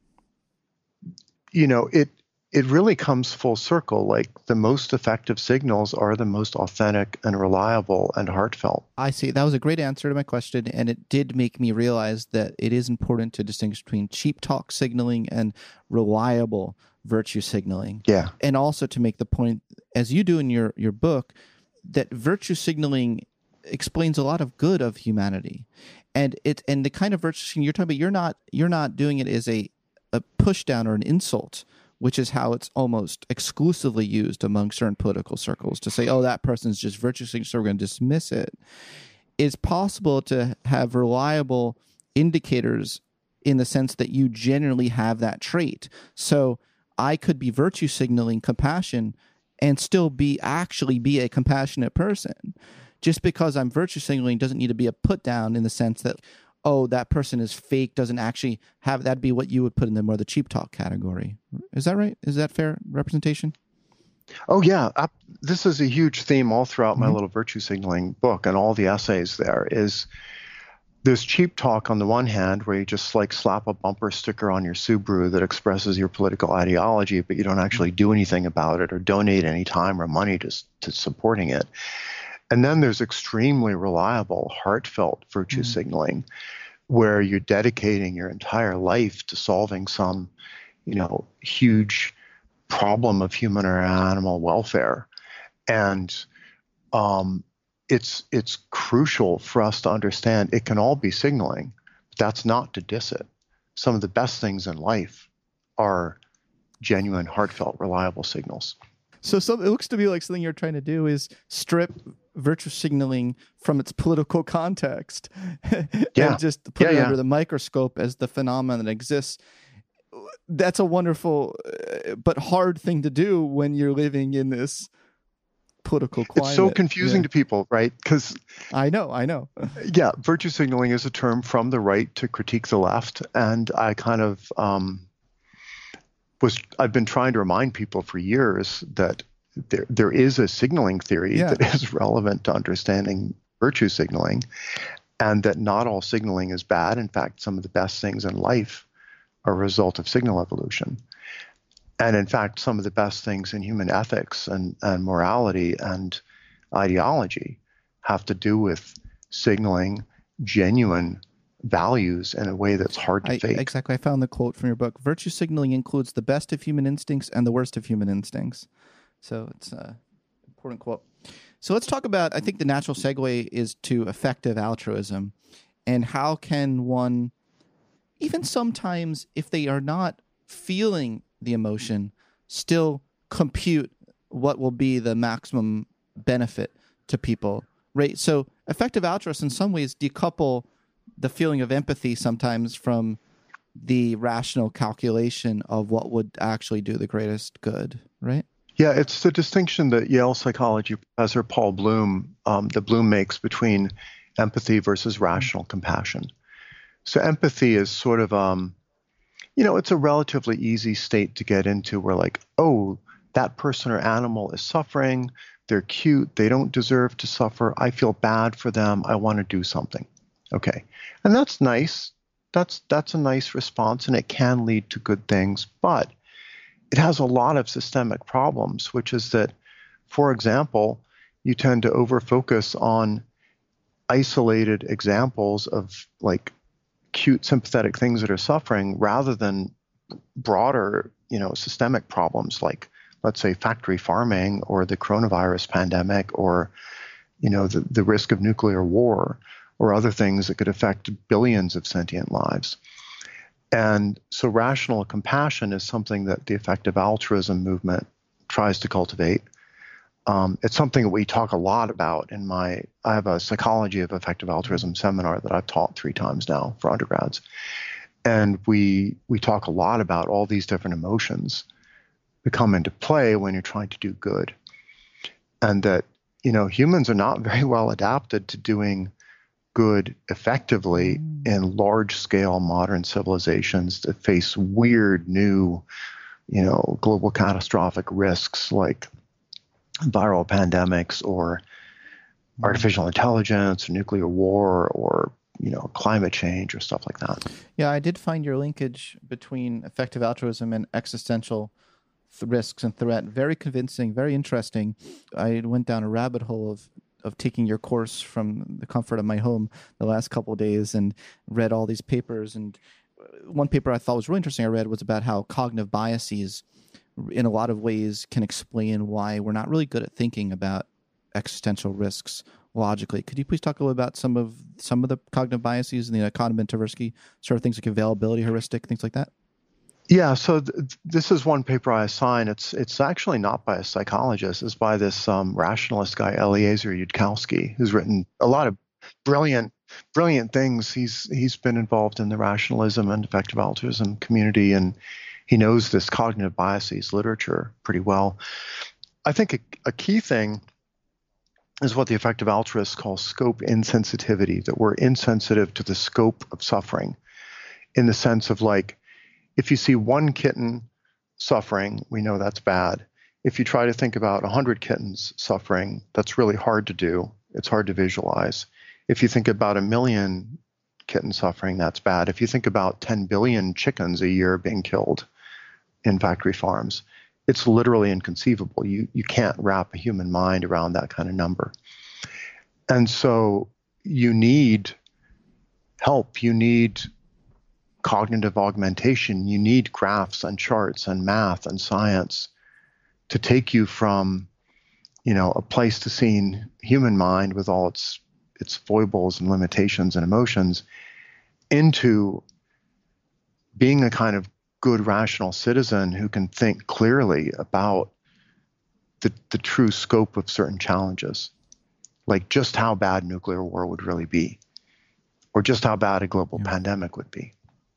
you know, it it really comes full circle. Like the most effective signals are the most authentic and reliable and heartfelt. I see. That was a great answer to my question. And it did make me realize that it is important to distinguish between cheap talk signaling and reliable virtue signaling. Yeah. And also to make the point, as you do in your, your book, that virtue signaling explains a lot of good of humanity. And it and the kind of virtue signaling you're talking about, you're not you're not doing it as a, a push down or an insult, which is how it's almost exclusively used among certain political circles to say, oh, that person's just virtue signaling, so we're going to dismiss it. It's possible to have reliable indicators in the sense that you generally have that trait. So I could be virtue signaling compassion and still be actually be a compassionate person. Just because I'm virtue signaling doesn't need to be a put down in the sense that, oh, that person is fake, doesn't actually have, that'd be what you would put in the more the cheap talk category. Is that right? Is that fair representation? Oh, yeah. I, this is a huge theme all throughout mm-hmm. my little virtue signaling book and all the essays there is there's cheap talk on the one hand where you just like slap a bumper sticker on your Subaru that expresses your political ideology, but you don't actually do anything about it or donate any time or money to, to supporting it. And then there's extremely reliable, heartfelt virtue mm-hmm. signaling where you're dedicating your entire life to solving some, you know, huge problem of human or animal welfare. And um, it's it's crucial for us to understand it can all be signaling, but that's not to diss it. Some of the best things in life are genuine, heartfelt, reliable signals. So some, it looks to me like something you're trying to do is strip virtue signaling from its political context yeah. and just put yeah, it yeah. under the microscope as the phenomenon that exists. That's a wonderful uh, but hard thing to do when you're living in this political climate. It's so confusing yeah. to people, right? Because I know, I know. yeah, virtue signaling is a term from the right to critique the left, and I kind of um, was I've been trying to remind people for years that there there is a signaling theory yeah. that is relevant to understanding virtue signaling, and that not all signaling is bad. In fact, some of the best things in life are a result of signal evolution. And in fact, some of the best things in human ethics and, and morality and ideology have to do with signaling genuine values in a way that's hard to I, fake. Exactly. I found the quote from your book. Virtue signaling includes the best of human instincts and the worst of human instincts. So it's an important quote. So let's talk about, I think the natural segue is to effective altruism. And how can one, even sometimes if they are not feeling the emotion, still compute what will be the maximum benefit to people, right? So effective altruists in some ways decouple the feeling of empathy sometimes from the rational calculation of what would actually do the greatest good, right? Yeah, it's the distinction that Yale psychology professor Paul Bloom, um, that Bloom makes between empathy versus rational compassion. So empathy is sort of, um, you know, it's a relatively easy state to get into where like, oh, that person or animal is suffering. They're cute. They don't deserve to suffer. I feel bad for them. I want to do something. Okay. And that's nice. That's that's a nice response, and it can lead to good things. But it has a lot of systemic problems, which is that, for example, you tend to over-focus on isolated examples of like cute, sympathetic things that are suffering rather than broader, you know, systemic problems like, let's say, factory farming or the coronavirus pandemic or, you know, the, the risk of nuclear war or other things that could affect billions of sentient lives. And so rational compassion is something that the effective altruism movement tries to cultivate. Um, it's something that we talk a lot about in my, I have a psychology of effective altruism seminar that I've taught three times now for undergrads. And we we talk a lot about all these different emotions that come into play when you're trying to do good. And that, you know, humans are not very well adapted to doing good effectively in large-scale modern civilizations that face weird new, you know, global catastrophic risks like viral pandemics or artificial intelligence or nuclear war or, you know, climate change or stuff like that. Yeah, I did find your linkage between effective altruism and existential th- risks and threat very convincing, very interesting. I went down a rabbit hole of of taking your course from the comfort of my home the last couple of days and read all these papers. And one paper I thought was really interesting I read was about how cognitive biases in a lot of ways can explain why we're not really good at thinking about existential risks logically. Could you please talk a little about some of some of the cognitive biases and the Kahneman Tversky sort of things like availability heuristic, things like that? Yeah, so th- this is one paper I assign. It's it's actually not by a psychologist. It's by this um, rationalist guy, Eliezer Yudkowsky, who's written a lot of brilliant, brilliant things. He's he's been involved in the rationalism and effective altruism community, and he knows this cognitive biases literature pretty well. I think a, a key thing is what the effective altruists call scope insensitivity, that we're insensitive to the scope of suffering in the sense of like, if you see one kitten suffering, we know that's bad. If you try to think about one hundred kittens suffering, that's really hard to do. It's hard to visualize. If you think about a million kittens suffering, that's bad. If you think about ten billion chickens a year being killed in factory farms, it's literally inconceivable. You, you can't wrap a human mind around that kind of number. And so you need help. You need cognitive augmentation. You need graphs and charts and math and science to take you from, you know, a Pleistocene human mind with all its its foibles and limitations and emotions into being a kind of good rational citizen who can think clearly about the the true scope of certain challenges, like just how bad nuclear war would really be, or just how bad a global yeah. pandemic would be.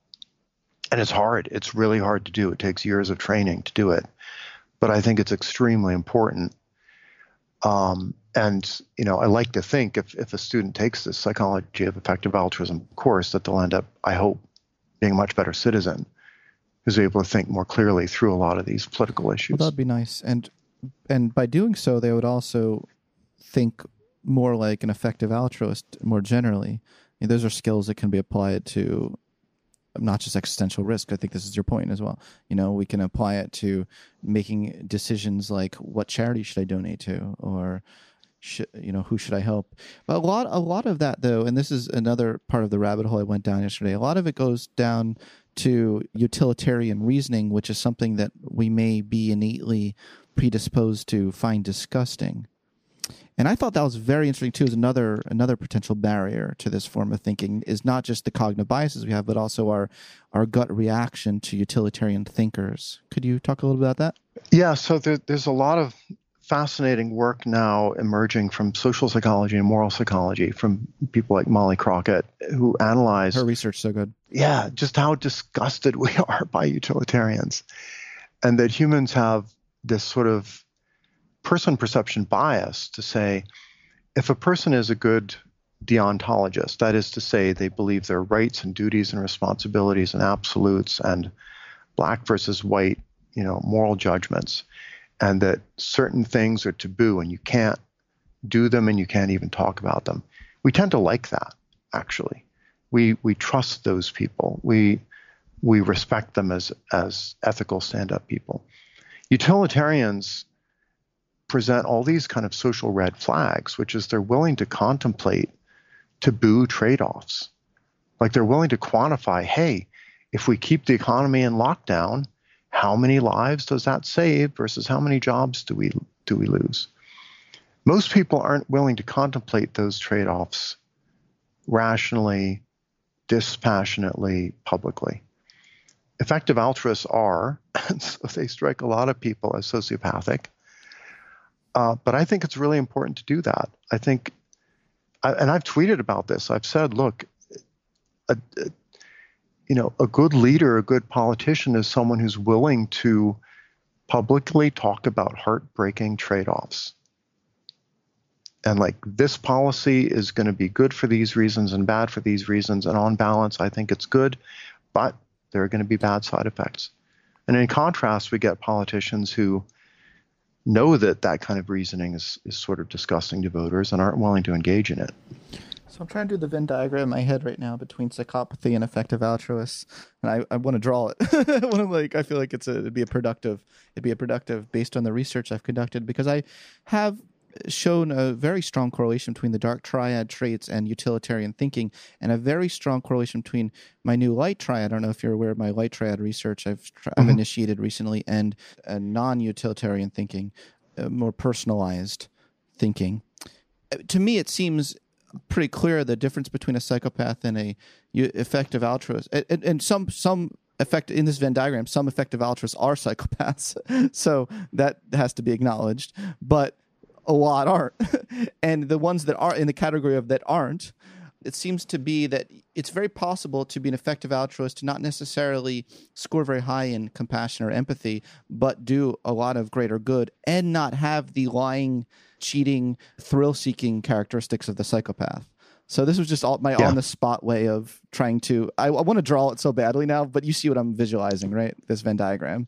And it's hard. It's really hard to do. It takes years of training to do it. But I think it's extremely important. Um, and, you know, I like to think if, if a student takes this psychology of effective altruism course, that they'll end up, I hope, being a much better citizen who's able to think more clearly through a lot of these political issues. Well, that'd be nice. And and by doing so, they would also think more like an effective altruist more generally. I mean, those are skills that can be applied to not just existential risk. I think this is your point as well. You know, we can apply it to making decisions like what charity should I donate to, or should, you know, who should I help? But a lot, a lot of that though, and this is another part of the rabbit hole I went down yesterday. A lot of it goes down to utilitarian reasoning, which is something that we may be innately predisposed to find disgusting. And I thought that was very interesting too. Is another another potential barrier to this form of thinking is not just the cognitive biases we have, but also our our gut reaction to utilitarian thinkers. Could you talk a little bit about that? Yeah. So there, there's a lot of fascinating work now emerging from social psychology and moral psychology from people like Molly Crockett, who analyze her research so good. Yeah, just how disgusted we are by utilitarians, and that humans have this sort of person perception bias to say, if a person is a good deontologist, that is to say, they believe their rights and duties and responsibilities and absolutes and black versus white, you know, moral judgments, and that certain things are taboo and you can't do them and you can't even talk about them. We tend to like that, actually. We we trust those people. We we respect them as as ethical stand-up people. Utilitarians present all these kind of social red flags, which is they're willing to contemplate taboo trade-offs. Like they're willing to quantify, hey, if we keep the economy in lockdown, how many lives does that save versus how many jobs do we do we lose? Most people aren't willing to contemplate those trade-offs rationally, dispassionately, publicly. Effective altruists are, so they strike a lot of people as sociopathic. Uh, but I think it's really important to do that. I think, I, and I've tweeted about this. I've said, look, a, a, you know, a good leader, a good politician is someone who's willing to publicly talk about heartbreaking trade-offs. And like, this policy is going to be good for these reasons and bad for these reasons. And on balance, I think it's good, but there are going to be bad side effects. And in contrast, we get politicians who know that that kind of reasoning is, is sort of disgusting to voters and aren't willing to engage in it. So I'm trying to do the Venn diagram in my head right now between psychopathy and effective altruists, and I, I want to draw it. I want to like I feel like it's a, it'd be a productive it'd be a productive based on the research I've conducted, because I have shown a very strong correlation between the dark triad traits and utilitarian thinking, and a very strong correlation between my new light triad. I don't know if you're aware of my light triad research I've I've mm-hmm. initiated recently, and a non-utilitarian thinking, uh, more personalized thinking. To me, it seems pretty clear the difference between a psychopath and a effective altruist, and, and some some effect in this Venn diagram. Some effective altruists are psychopaths, so that has to be acknowledged. But a lot aren't. And the ones that are in the category of that aren't, it seems to be that it's very possible to be an effective altruist, to not necessarily score very high in compassion or empathy, but do a lot of greater good and not have the lying, cheating, thrill-seeking characteristics of the psychopath. So this was just all my yeah. on-the-spot way of trying to... I, I want to draw it so badly now, but you see what I'm visualizing, right? This Venn diagram.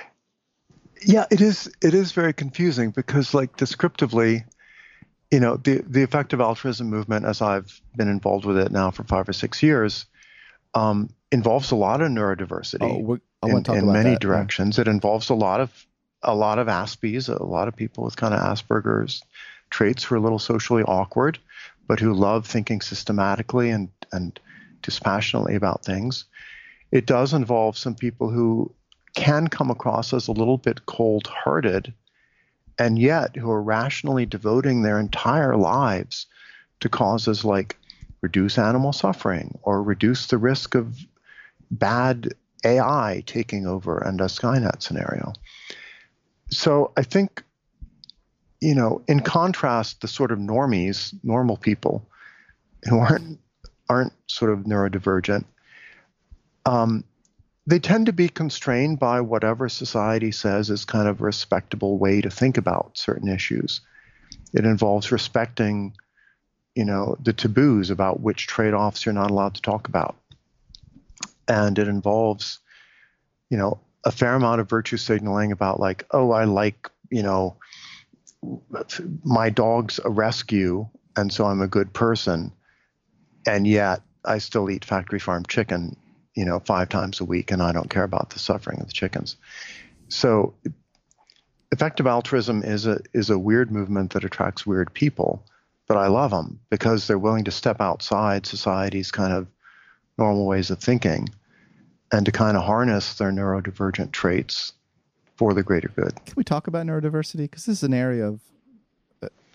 Yeah, it is. It is very confusing because, like, descriptively, you know, the the effective altruism movement, as I've been involved with it now for five or six years, um, involves a lot of neurodiversity oh, I want to talk in, in about many that. directions. Yeah. It involves a lot of a lot of Aspies, a lot of people with kind of Asperger's traits who are a little socially awkward, but who love thinking systematically and and dispassionately about things. It does involve some people who can come across as a little bit cold-hearted, and yet who are rationally devoting their entire lives to causes like reduce animal suffering or reduce the risk of bad A I taking over and a Skynet scenario. So I think, you know, in contrast, the sort of normies, normal people who aren't aren't sort of neurodivergent, um, they tend to be constrained by whatever society says is kind of a respectable way to think about certain issues. It involves respecting, you know, the taboos about which trade-offs you're not allowed to talk about. And it involves, you know, a fair amount of virtue signaling about like, oh, I like, you know, my dog's a rescue, and so I'm a good person. And yet I still eat factory farm chicken, you know, five times a week, and I don't care about the suffering of the chickens. So effective altruism is a is a weird movement that attracts weird people, but I love them because they're willing to step outside society's kind of normal ways of thinking and to kind of harness their neurodivergent traits for the greater good. Can we talk about neurodiversity? Because this is an area of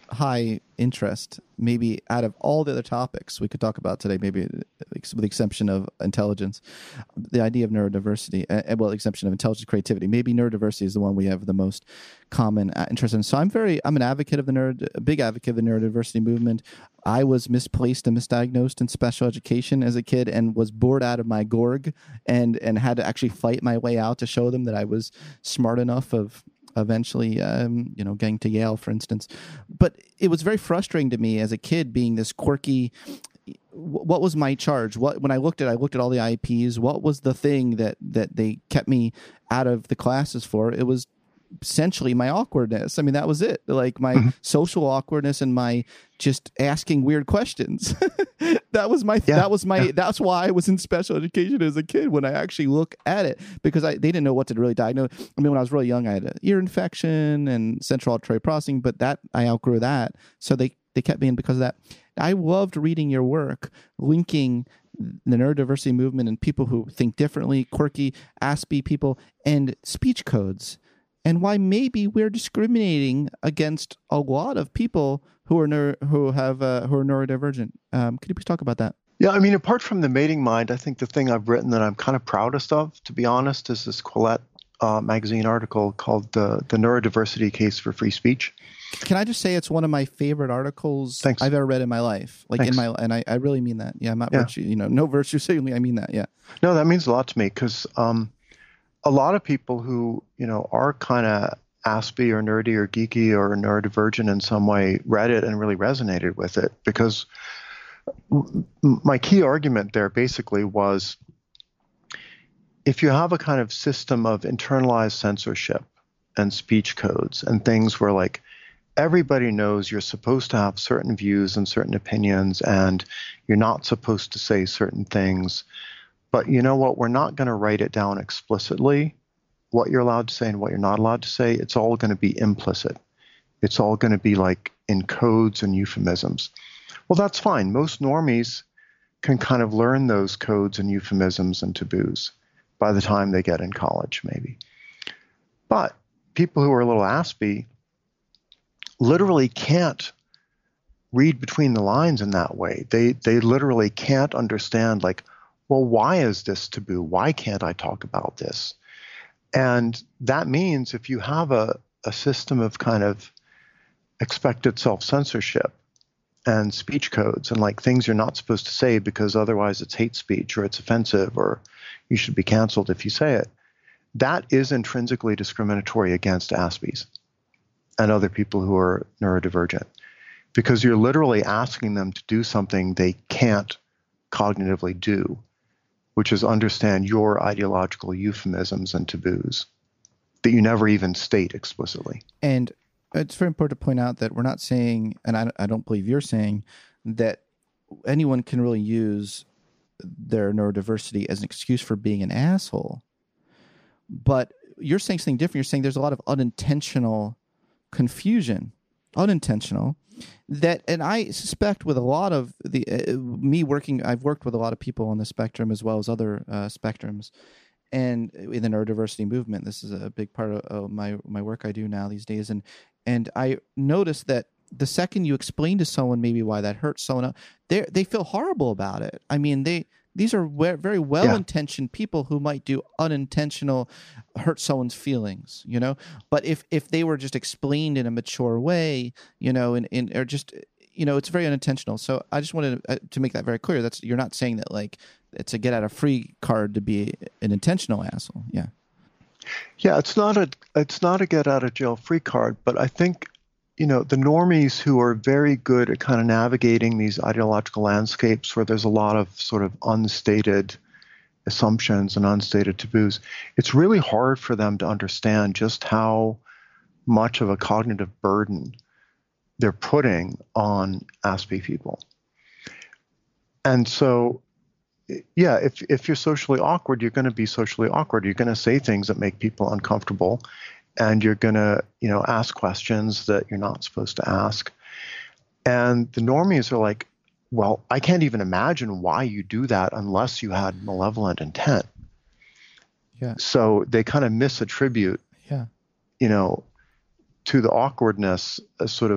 high interest, maybe out of all the other topics we could talk about today, maybe with the exception of intelligence, the idea of neurodiversity, uh, well, the exception of intelligence, creativity, maybe neurodiversity is the one we have the most common interest in. So I'm very, I'm an advocate of the neuro, a big advocate of the neurodiversity movement. I was misplaced and misdiagnosed in special education as a kid and was bored out of my gorg and, and had to actually fight my way out to show them that I was smart enough of eventually, um, you know, getting to Yale, for instance. But it was very frustrating to me as a kid being this quirky. What was my charge? What when I looked at I looked at all the I E Ps. What was the thing that that they kept me out of the classes for? It was essentially my awkwardness. I mean, that was it. Like my mm-hmm. social awkwardness and my just asking weird questions. that was my yeah. that was my yeah. that's why I was in special education as a kid when I actually look at it, because I they didn't know what to really diagnose. I mean, when I was really young, I had an ear infection and central auditory processing, but that I outgrew that. So they they kept me in because of that. I loved reading your work, linking the neurodiversity movement and people who think differently, quirky, Aspie people, and speech codes, and why maybe we're discriminating against a lot of people who are neuro, who have uh, who are neurodivergent. Um, could you please talk about that? Yeah, I mean, apart from the mating mind, I think the thing I've written that I'm kind of proudest of, to be honest, is this Quillette uh, magazine article called the the Neurodiversity Case for Free Speech. Can I just say it's one of my favorite articles Thanks. I've ever read in my life. Like Thanks. in my, and I, I really mean that. Yeah, I'm not yeah. virtue, you know, no virtue signaling. I mean that. Yeah. No, that means a lot to me because um, a lot of people who, you know, are kind of Aspie or nerdy or geeky or neurodivergent in some way read it and really resonated with it, because m- my key argument there basically was if you have a kind of system of internalized censorship and speech codes and things where like everybody knows you're supposed to have certain views and certain opinions and you're not supposed to say certain things, but you know what, we're not going to write it down explicitly, what you're allowed to say and what you're not allowed to say. It's all going to be implicit. It's all going to be like in codes and euphemisms. Well, that's fine. Most normies can kind of learn those codes and euphemisms and taboos by the time they get in college, maybe. But people who are a little Aspie literally can't read between the lines in that way. They they literally can't understand, like, well, why is this taboo? Why can't I talk about this? And that means if you have a, a system of kind of expected self-censorship and speech codes and like things you're not supposed to say because otherwise it's hate speech or it's offensive or you should be canceled if you say it, that is intrinsically discriminatory against Aspies and other people who are neurodivergent, because you're literally asking them to do something they can't cognitively do, which is understand your ideological euphemisms and taboos that you never even state explicitly. And it's very important to point out that we're not saying, and I, I don't believe you're saying, that anyone can really use their neurodiversity as an excuse for being an asshole. But you're saying something different. You're saying there's a lot of unintentional confusion, unintentional, that, and I suspect with a lot of the, uh, me working, I've worked with a lot of people on the spectrum as well as other uh, spectrums, and in the neurodiversity movement, this is a big part of, of my, my work I do now these days. And, and I noticed that the second you explain to someone maybe why that hurts someone, they they feel horrible about it. I mean, they, these are very well-intentioned yeah. people who might do unintentional hurt someone's feelings, you know. But if, if they were just explained in a mature way, you know, and in, in or just, you know, it's very unintentional. So I just wanted to, uh, to make that very clear. That's, you're not saying that like it's a get out of free card to be an intentional asshole. Yeah. Yeah, it's not a it's not a get out of jail free card, but I think, you know, the normies who are very good at kind of navigating these ideological landscapes where there's a lot of sort of unstated assumptions and unstated taboos, it's really hard for them to understand just how much of a cognitive burden they're putting on Aspie people. And so, yeah, if if you're socially awkward, you're going to be socially awkward. You're going to say things that make people uncomfortable. And you're going to, you know, ask questions that you're not supposed to ask. And the normies are like, well, I can't even imagine why you do that unless you had malevolent intent. Yeah. So they kind of misattribute, yeah. you know, to the awkwardness a sort of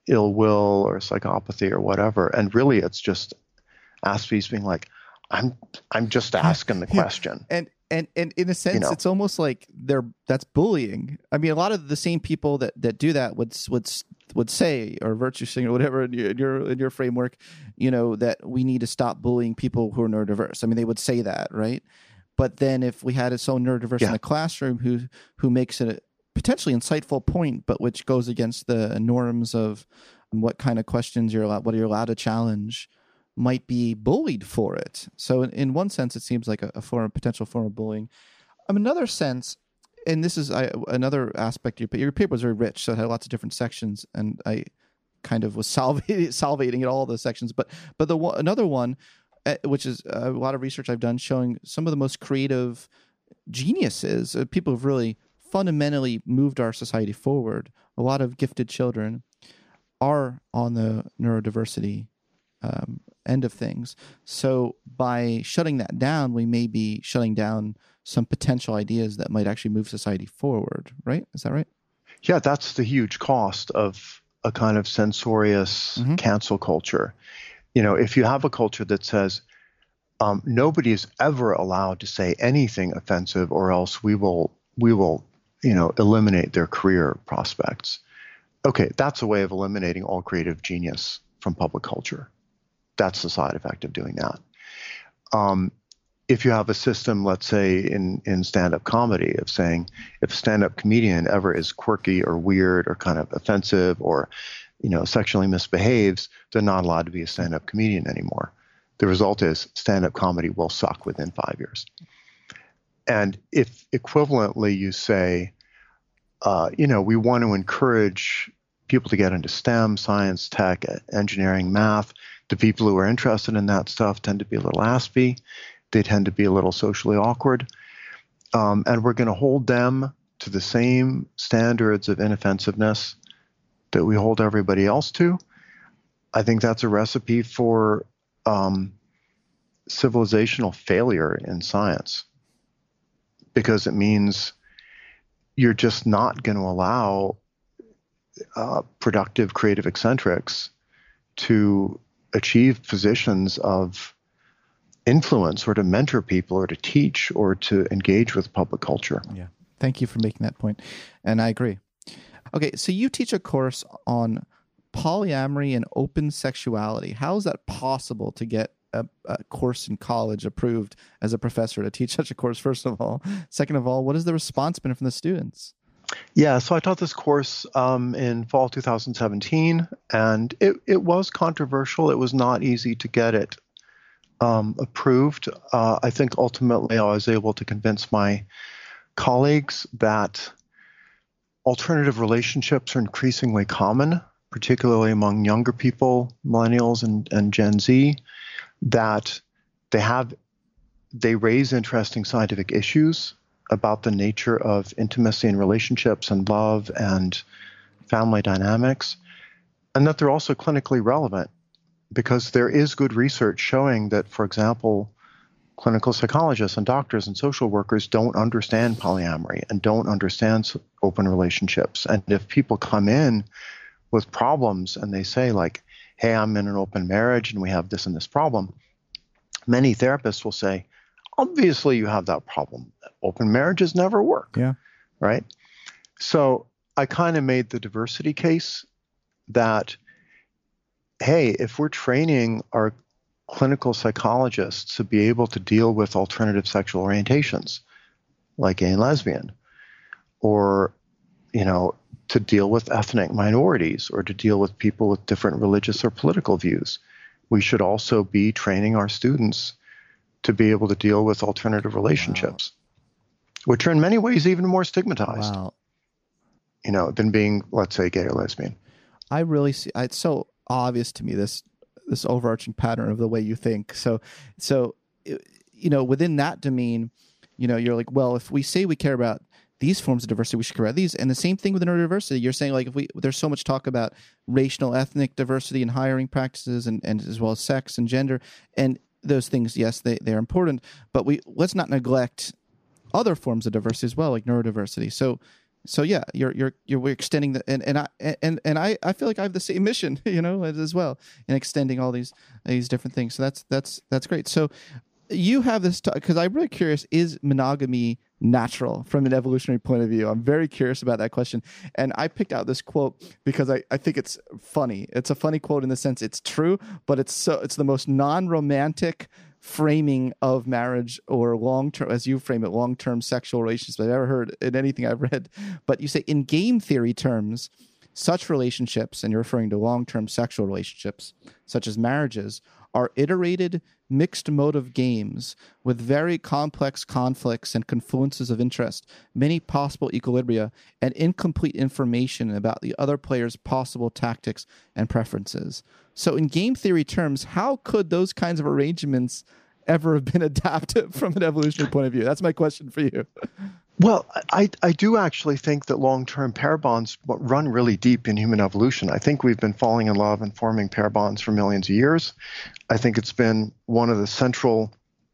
ill will or psychopathy or whatever. And really, it's just Aspie's being like, I'm I'm just asking the question. and and and in a sense, You know. it's almost like they're that's bullying. I mean, a lot of the same people that, that do that would would would say, or virtue signaling or whatever in your, in your in your framework, you know, that we need to stop bullying people who are neurodiverse. I mean, they would say that, right? But then if we had so neurodiverse Yeah. in a classroom who who makes it a potentially insightful point, but which goes against the norms of what kind of questions you're allowed, what you're allowed to challenge, might be bullied for it. So in, in one sense, it seems like a, a form, potential form of bullying. Um, another sense, and this is I, another aspect, your, your paper was very rich, so it had lots of different sections, and I kind of was salvating, salvating it all the sections. But but the one, another one, uh, which is a lot of research I've done showing some of the most creative geniuses, uh, people who've really fundamentally moved our society forward. A lot of gifted children are on the neurodiversity um, end of things. So by shutting that down, we may be shutting down some potential ideas that might actually move society forward, right? Is that right? Yeah, that's the huge cost of a kind of censorious Mhm. cancel culture. You know, if you have a culture that says um, nobody is ever allowed to say anything offensive, or else we will we will you know eliminate their career prospects. Okay, that's a way of eliminating all creative genius from public culture. That's the side effect of doing that. Um, if you have a system, let's say in, in stand-up comedy, of saying if a stand-up comedian ever is quirky or weird or kind of offensive or, you know, sexually misbehaves, they're not allowed to be a stand-up comedian anymore. The result is stand-up comedy will suck within five years. And if equivalently you say, uh, you know, we want to encourage people to get into STEM, science, tech, engineering, math, the people who are interested in that stuff tend to be a little aspy. They tend to be a little socially awkward. Um, and we're going to hold them to the same standards of inoffensiveness that we hold everybody else to. I think that's a recipe for um, civilizational failure in science, because it means you're just not going to allow uh, productive, creative eccentrics to achieve positions of influence or to mentor people or to teach or to engage with public culture. Yeah. Thank you for making that point. And I agree. Okay. So you teach a course on polyamory and open sexuality. How is that possible to get a, a course in college approved as a professor to teach such a course, first of all? Second of all, what has the response been from the students? Yeah, so I taught this course um, in fall two thousand seventeen, and it, it was controversial. It was not easy to get it um, approved. Uh, I think ultimately I was able to convince my colleagues that alternative relationships are increasingly common, particularly among younger people, millennials and, and Gen Z, that they have they raise interesting scientific issues about the nature of intimacy and relationships and love and family dynamics, and that they're also clinically relevant, because there is good research showing that, for example, clinical psychologists and doctors and social workers don't understand polyamory and don't understand open relationships. And if people come in with problems and they say, like, hey, I'm in an open marriage and we have this and this problem, many therapists will say, obviously you have that problem. Open marriages never work. Yeah. Right? So I kind of made the diversity case that, hey, if we're training our clinical psychologists to be able to deal with alternative sexual orientations, like gay and lesbian, or, you know, to deal with ethnic minorities, or to deal with people with different religious or political views, we should also be training our students to be able to deal with alternative relationships, wow. which are in many ways even more stigmatized, wow. you know, than being, let's say, gay or lesbian. I really see, it's so obvious to me, this, this overarching pattern of the way you think. So, so, you know, within that domain, you know, you're like, well, if we say we care about these forms of diversity, we should care about these. And the same thing with neurodiversity. You're saying, like, if we, there's so much talk about racial, ethnic diversity and hiring practices, and, and as well as sex and gender, and those things, yes, they, they're important, but we let's not neglect other forms of diversity as well, like neurodiversity. So So yeah, you're you're you're we're extending the and and I and and I I feel like I have the same mission, you know, as, as well, in extending all these these different things. So that's that's that's great. So you have this because I'm really curious: is monogamy natural from an evolutionary point of view? I'm very curious about that question, and I picked out this quote because I I think it's funny. It's a funny quote in the sense it's true, but it's so it's the most non-romantic framing of marriage or long-term, as you frame it, long-term sexual relationships I've ever heard in anything I've read. But you say in game theory terms, such relationships, and you're referring to long-term sexual relationships, such as marriages, are iterated mixed motive games with very complex conflicts and confluences of interest, many possible equilibria, and incomplete information about the other player's possible tactics and preferences. So in game theory terms, how could those kinds of arrangements ever have been adapted from an evolutionary point of view? That's my question for you. Well, I, I do actually think that long-term pair bonds run really deep in human evolution. I think we've been falling in love and forming pair bonds for millions of years. I think it's been one of the central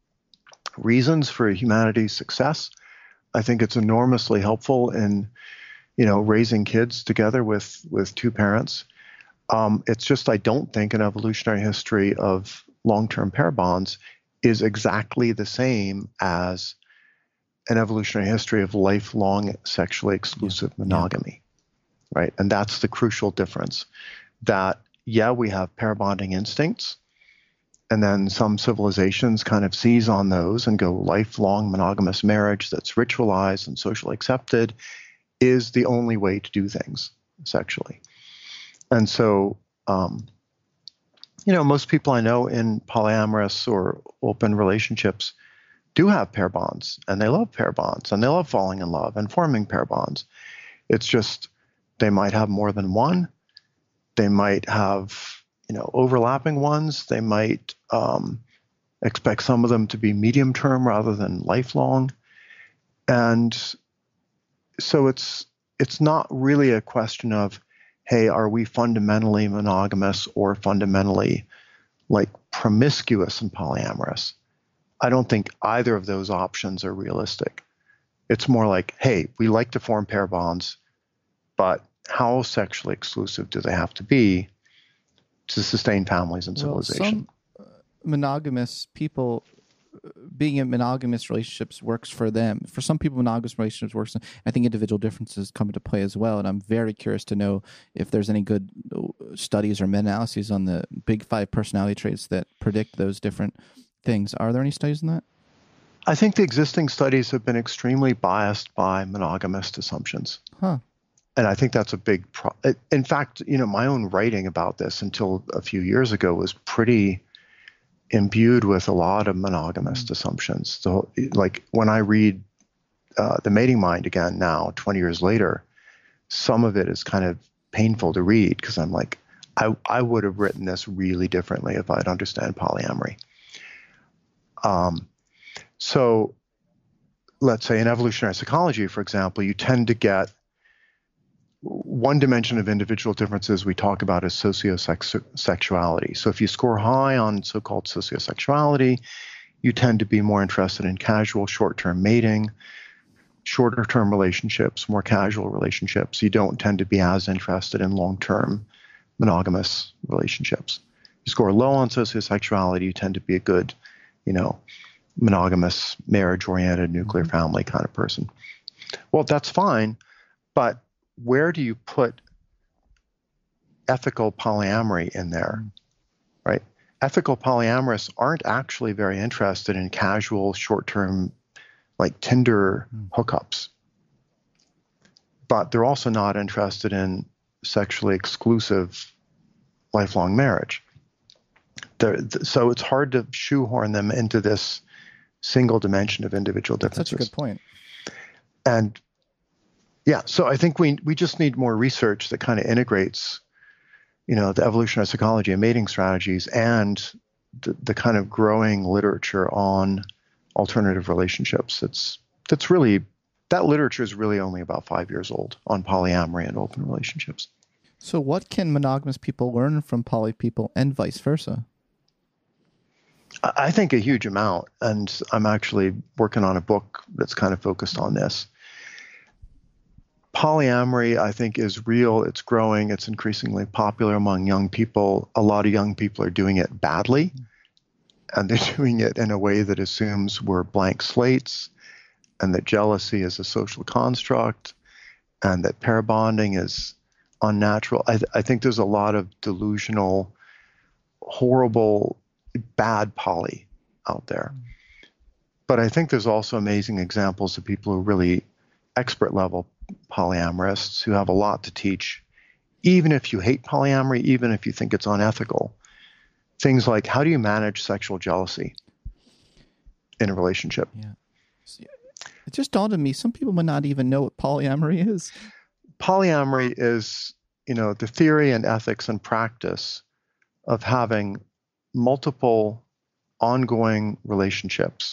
reasons for humanity's success. I think it's enormously helpful in, you know, raising kids together with, with two parents. Um, it's just I don't think an evolutionary history of long-term pair bonds is exactly the same as an evolutionary history of lifelong sexually exclusive yeah. monogamy, yeah. right? And that's the crucial difference. That, yeah, we have pair bonding instincts, and then some civilizations kind of seize on those and go lifelong monogamous marriage that's ritualized and socially accepted is the only way to do things sexually. And so, um, you know, most people I know in polyamorous or open relationships do have pair bonds, and they love pair bonds, and they love falling in love and forming pair bonds. It's just they might have more than one. They might have, you know, overlapping ones. They might um, expect some of them to be medium term rather than lifelong. And so it's it's not really a question of, hey, are we fundamentally monogamous or fundamentally like promiscuous and polyamorous? I don't think either of those options are realistic. It's more like, hey, we like to form pair bonds, but how sexually exclusive do they have to be to sustain families and civilization? Well, some monogamous people, being in monogamous relationships works for them. For some people, monogamous relationships works. I think individual differences come into play as well. And I'm very curious to know if there's any good studies or meta-analyses on the big five personality traits that predict those different things. Are there any studies in that? I think the existing studies have been extremely biased by monogamist assumptions. Huh. And I think that's a big problem. In fact, you know, my own writing about this until a few years ago was pretty imbued with a lot of monogamist mm-hmm. assumptions. So, like when I read uh, The Mating Mind again now, twenty years later, some of it is kind of painful to read because I'm like, I, I would have written this really differently if I'd understand polyamory. Um, so let's say in evolutionary psychology, for example, you tend to get one dimension of individual differences we talk about as sociosexuality. So if you score high on so-called sociosexuality, you tend to be more interested in casual short-term mating, shorter-term relationships, more casual relationships. You don't tend to be as interested in long-term monogamous relationships. You score low on sociosexuality, you tend to be a good, you know, monogamous, marriage-oriented, nuclear family kind of person. Well, that's fine, but where do you put ethical polyamory in there, right? Ethical polyamorous aren't actually very interested in casual, short-term, like Tinder hookups, but they're also not interested in sexually exclusive, lifelong marriage. They're, so it's hard to shoehorn them into this single dimension of individual differences. That's such a good point. And yeah, so I think we we just need more research that kind of integrates, you know, the evolutionary psychology and mating strategies and the, the kind of growing literature on alternative relationships. It's that's really that literature is really only about five years old on polyamory and open relationships. So what can monogamous people learn from poly people and vice versa? I think a huge amount, and I'm actually working on a book that's kind of focused on this. Polyamory, I think, is real. It's growing. It's increasingly popular among young people. A lot of young people are doing it badly, and they're doing it in a way that assumes we're blank slates, and that jealousy is a social construct, and that pair bonding is unnatural. I, th- I think there's a lot of delusional, horrible, bad poly out there. But I think there's also amazing examples of people who are really expert level polyamorists who have a lot to teach, even if you hate polyamory, even if you think it's unethical. Things like, how do you manage sexual jealousy in a relationship? Yeah. It just dawned on me, some people might not even know what polyamory is. Polyamory is, you know, the theory and ethics and practice of having multiple ongoing relationships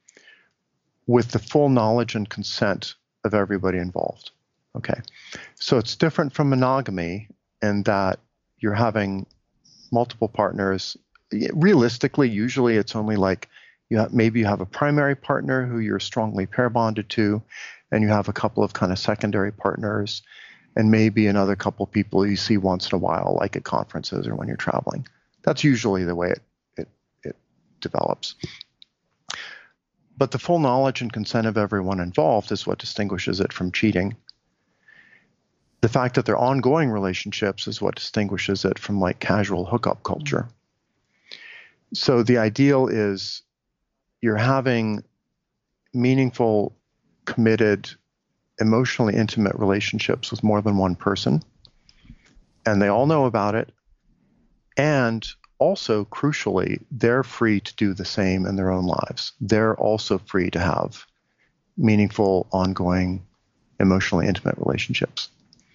with the full knowledge and consent of everybody involved. Okay. So it's different from monogamy in that you're having multiple partners. Realistically, usually it's only like you have, maybe you have a primary partner who you're strongly pair bonded to, and you have a couple of kind of secondary partners, and maybe another couple people you see once in a while, like at conferences or when you're traveling. That's usually the way it it, it develops. But the full knowledge and consent of everyone involved is what distinguishes it from cheating. The fact that they're ongoing relationships is what distinguishes it from like casual hookup culture. So the ideal is you're having meaningful, committed, emotionally intimate relationships with more than one person, and they all know about it. And also, crucially, they're free to do the same in their own lives. They're also free to have meaningful, ongoing, emotionally intimate relationships.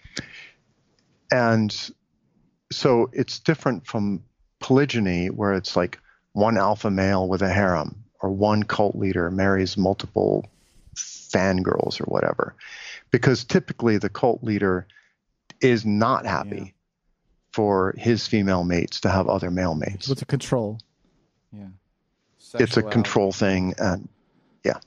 And so it's different from polygyny, where it's like one alpha male with a harem, or one cult leader marries multiple fangirls or whatever. Because typically the cult leader is not happy yeah. for his female mates to have other male mates. So it's a control. Yeah. It's a control thing. And yeah.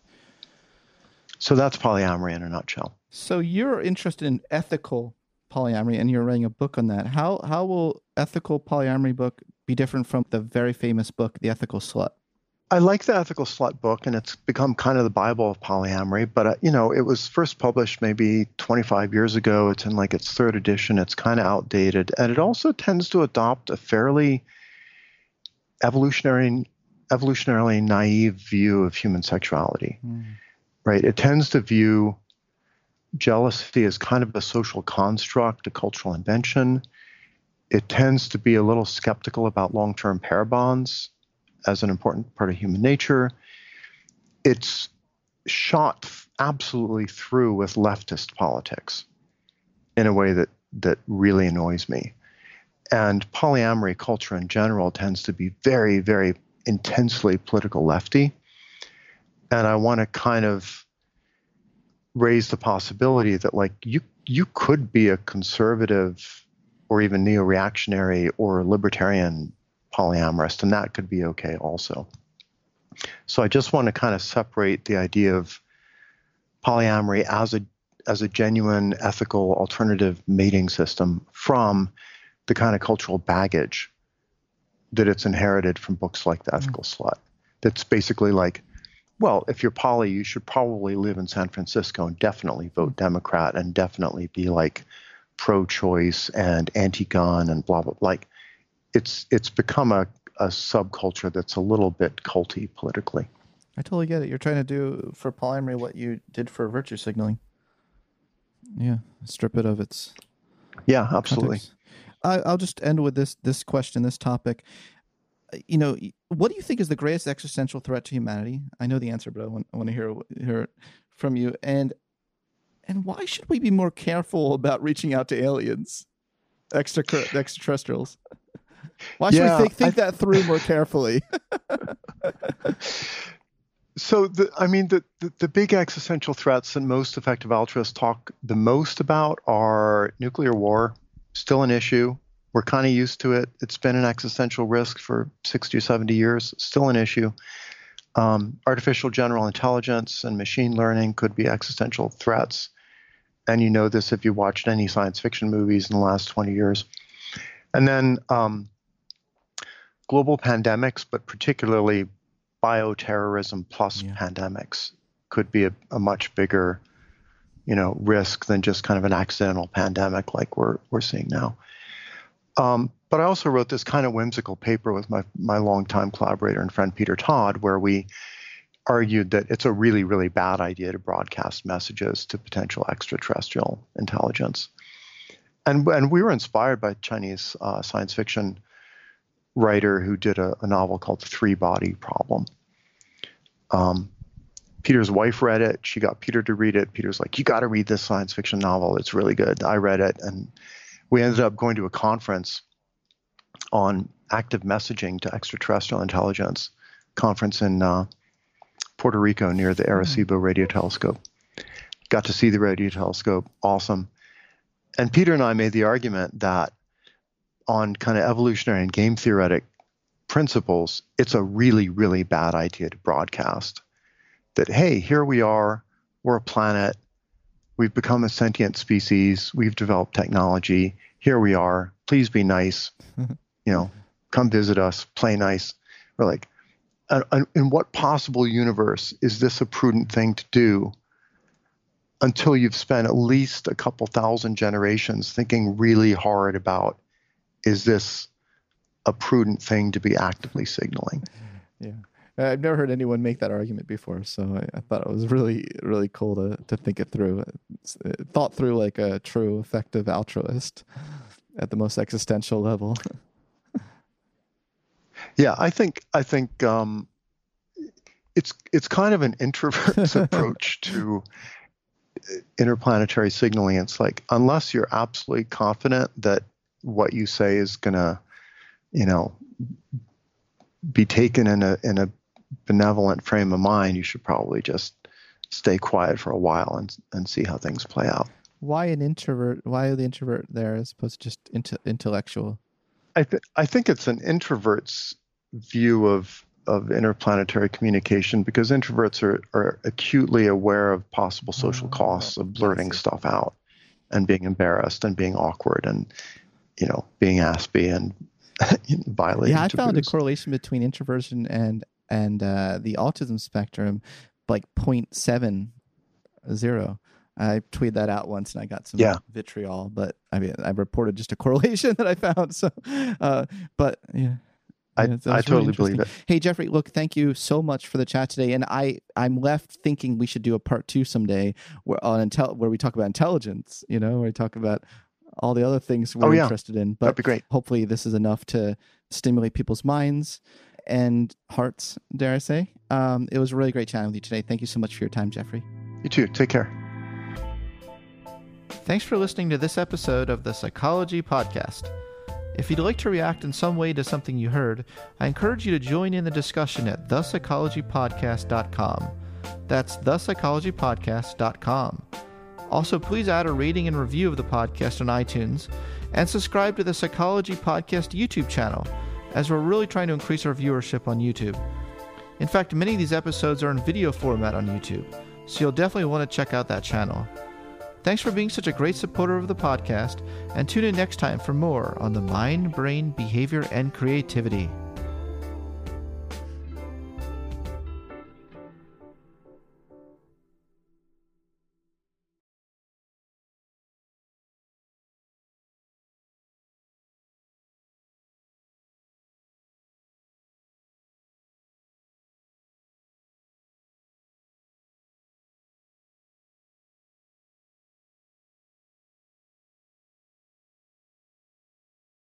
So that's polyamory in a nutshell. So you're interested in ethical polyamory, and you're writing a book on that. How how will ethical polyamory book be different from the very famous book, The Ethical Slut? I like the Ethical Slut book, and it's become kind of the Bible of polyamory. But, uh, you know, it was first published maybe twenty-five years ago. It's in like its third edition. It's kind of outdated. And it also tends to adopt a fairly evolutionary, evolutionarily naive view of human sexuality, mm. right? It tends to view jealousy as kind of a social construct, a cultural invention. It tends to be a little skeptical about long-term pair bonds as an important part of human nature. It's shot absolutely through with leftist politics in a way that that really annoys me. And polyamory culture in general tends to be very, very intensely political lefty. And I want to kind of raise the possibility that like you you could be a conservative or even neo-reactionary or libertarian polyamorist, and that could be okay also. So I just want to kind of separate the idea of polyamory as a as a genuine ethical alternative mating system from the kind of cultural baggage that it's inherited from books like The Ethical mm. Slut. That's basically like, well, if you're poly, you should probably live in San Francisco and definitely vote Democrat and definitely be like pro-choice and anti-gun and blah, blah, blah. Like, it's it's become a, a subculture that's a little bit culty politically. I totally get it. You're trying to do for polyamory what you did for virtue signaling. Yeah, strip it of its Yeah, absolutely. I, I'll just end with this this question, this topic. You know, what do you think is the greatest existential threat to humanity? I know the answer, but I want, I want to hear hear it from you. And and why should we be more careful about reaching out to aliens, extra extraterrestrials? Why should yeah, we think, think I, that through more carefully? So, the, I mean, the, the, the big existential threats that most effective altruists talk the most about are nuclear war, still an issue. We're kind of used to it. It's been an existential risk for sixty or seventy years, still an issue. Um, artificial general intelligence and machine learning could be existential threats. and you know this if you watched any science fiction movies in the last twenty years. And then um, global pandemics, but particularly bioterrorism plus yeah. pandemics, could be a, a much bigger, you know, risk than just kind of an accidental pandemic like we're we're seeing now. Um, but I also wrote this kind of whimsical paper with my my longtime collaborator and friend Peter Todd, where we argued that it's a really, really bad idea to broadcast messages to potential extraterrestrial intelligence. And, and we were inspired by a Chinese uh, science fiction writer who did a, a novel called The Three Body Problem. Um, Peter's wife read it. She got Peter to read it. Peter's like, you got to read this science fiction novel. It's really good. I read it. And we ended up going to a conference on active messaging to extraterrestrial intelligence, conference in uh, Puerto Rico near the Arecibo Radio Telescope. Got to see the radio telescope. Awesome. And Peter and I made the argument that on kind of evolutionary and game theoretic principles, it's a really, really bad idea to broadcast that, hey, here we are, we're a planet, we've become a sentient species, we've developed technology, here we are, please be nice, you know, come visit us, play nice. We're like, in what possible universe is this a prudent thing to do until you've spent at least a couple thousand generations thinking really hard about, is this a prudent thing to be actively signaling? Yeah. I've never heard anyone make that argument before, so I, I thought it was really, really cool to, to think it through. It's, it thought through like a true, effective altruist at the most existential level. Yeah, I think I think um, it's it's kind of an introvert's approach to interplanetary signaling. It's like, unless you're absolutely confident that what you say is gonna, you know, be taken in a in a benevolent frame of mind, you should probably just stay quiet for a while and and see how things play out. Why an introvert? Why the introvert there as opposed to just inte- intellectual? I th- I think it's an introvert's view of of interplanetary communication, because introverts are, are acutely aware of possible social oh, costs of blurting stuff out and being embarrassed and being awkward and, you know, being aspy and violating Yeah, I taboos. found a correlation between introversion and and uh, the autism spectrum, like zero point seven zero. I tweeted that out once and I got some yeah. vitriol, but I mean, I reported just a correlation that I found. So, uh, but yeah. I, yeah, I totally believe it. Hey, Jeffrey, look, thank you so much for the chat today. And I, I'm left thinking we should do a part two someday where on intel, where we talk about intelligence, you know, where we talk about all the other things we're oh, yeah. interested in. But that'd be great. Hopefully this is enough to stimulate people's minds and hearts, dare I say. Um, it was a really great chatting with you today. Thank you so much for your time, Jeffrey. You too. Take care. Thanks for listening to this episode of the Psychology Podcast. If you'd like to react in some way to something you heard, I encourage you to join in the discussion at the psychology podcast dot com. That's the psychology podcast dot com. Also, please add a rating and review of the podcast on iTunes, and subscribe to the Psychology Podcast YouTube channel, as we're really trying to increase our viewership on YouTube. In fact, many of these episodes are in video format on YouTube, so you'll definitely want to check out that channel. Thanks for being such a great supporter of the podcast, and tune in next time for more on the mind, brain, behavior, and creativity.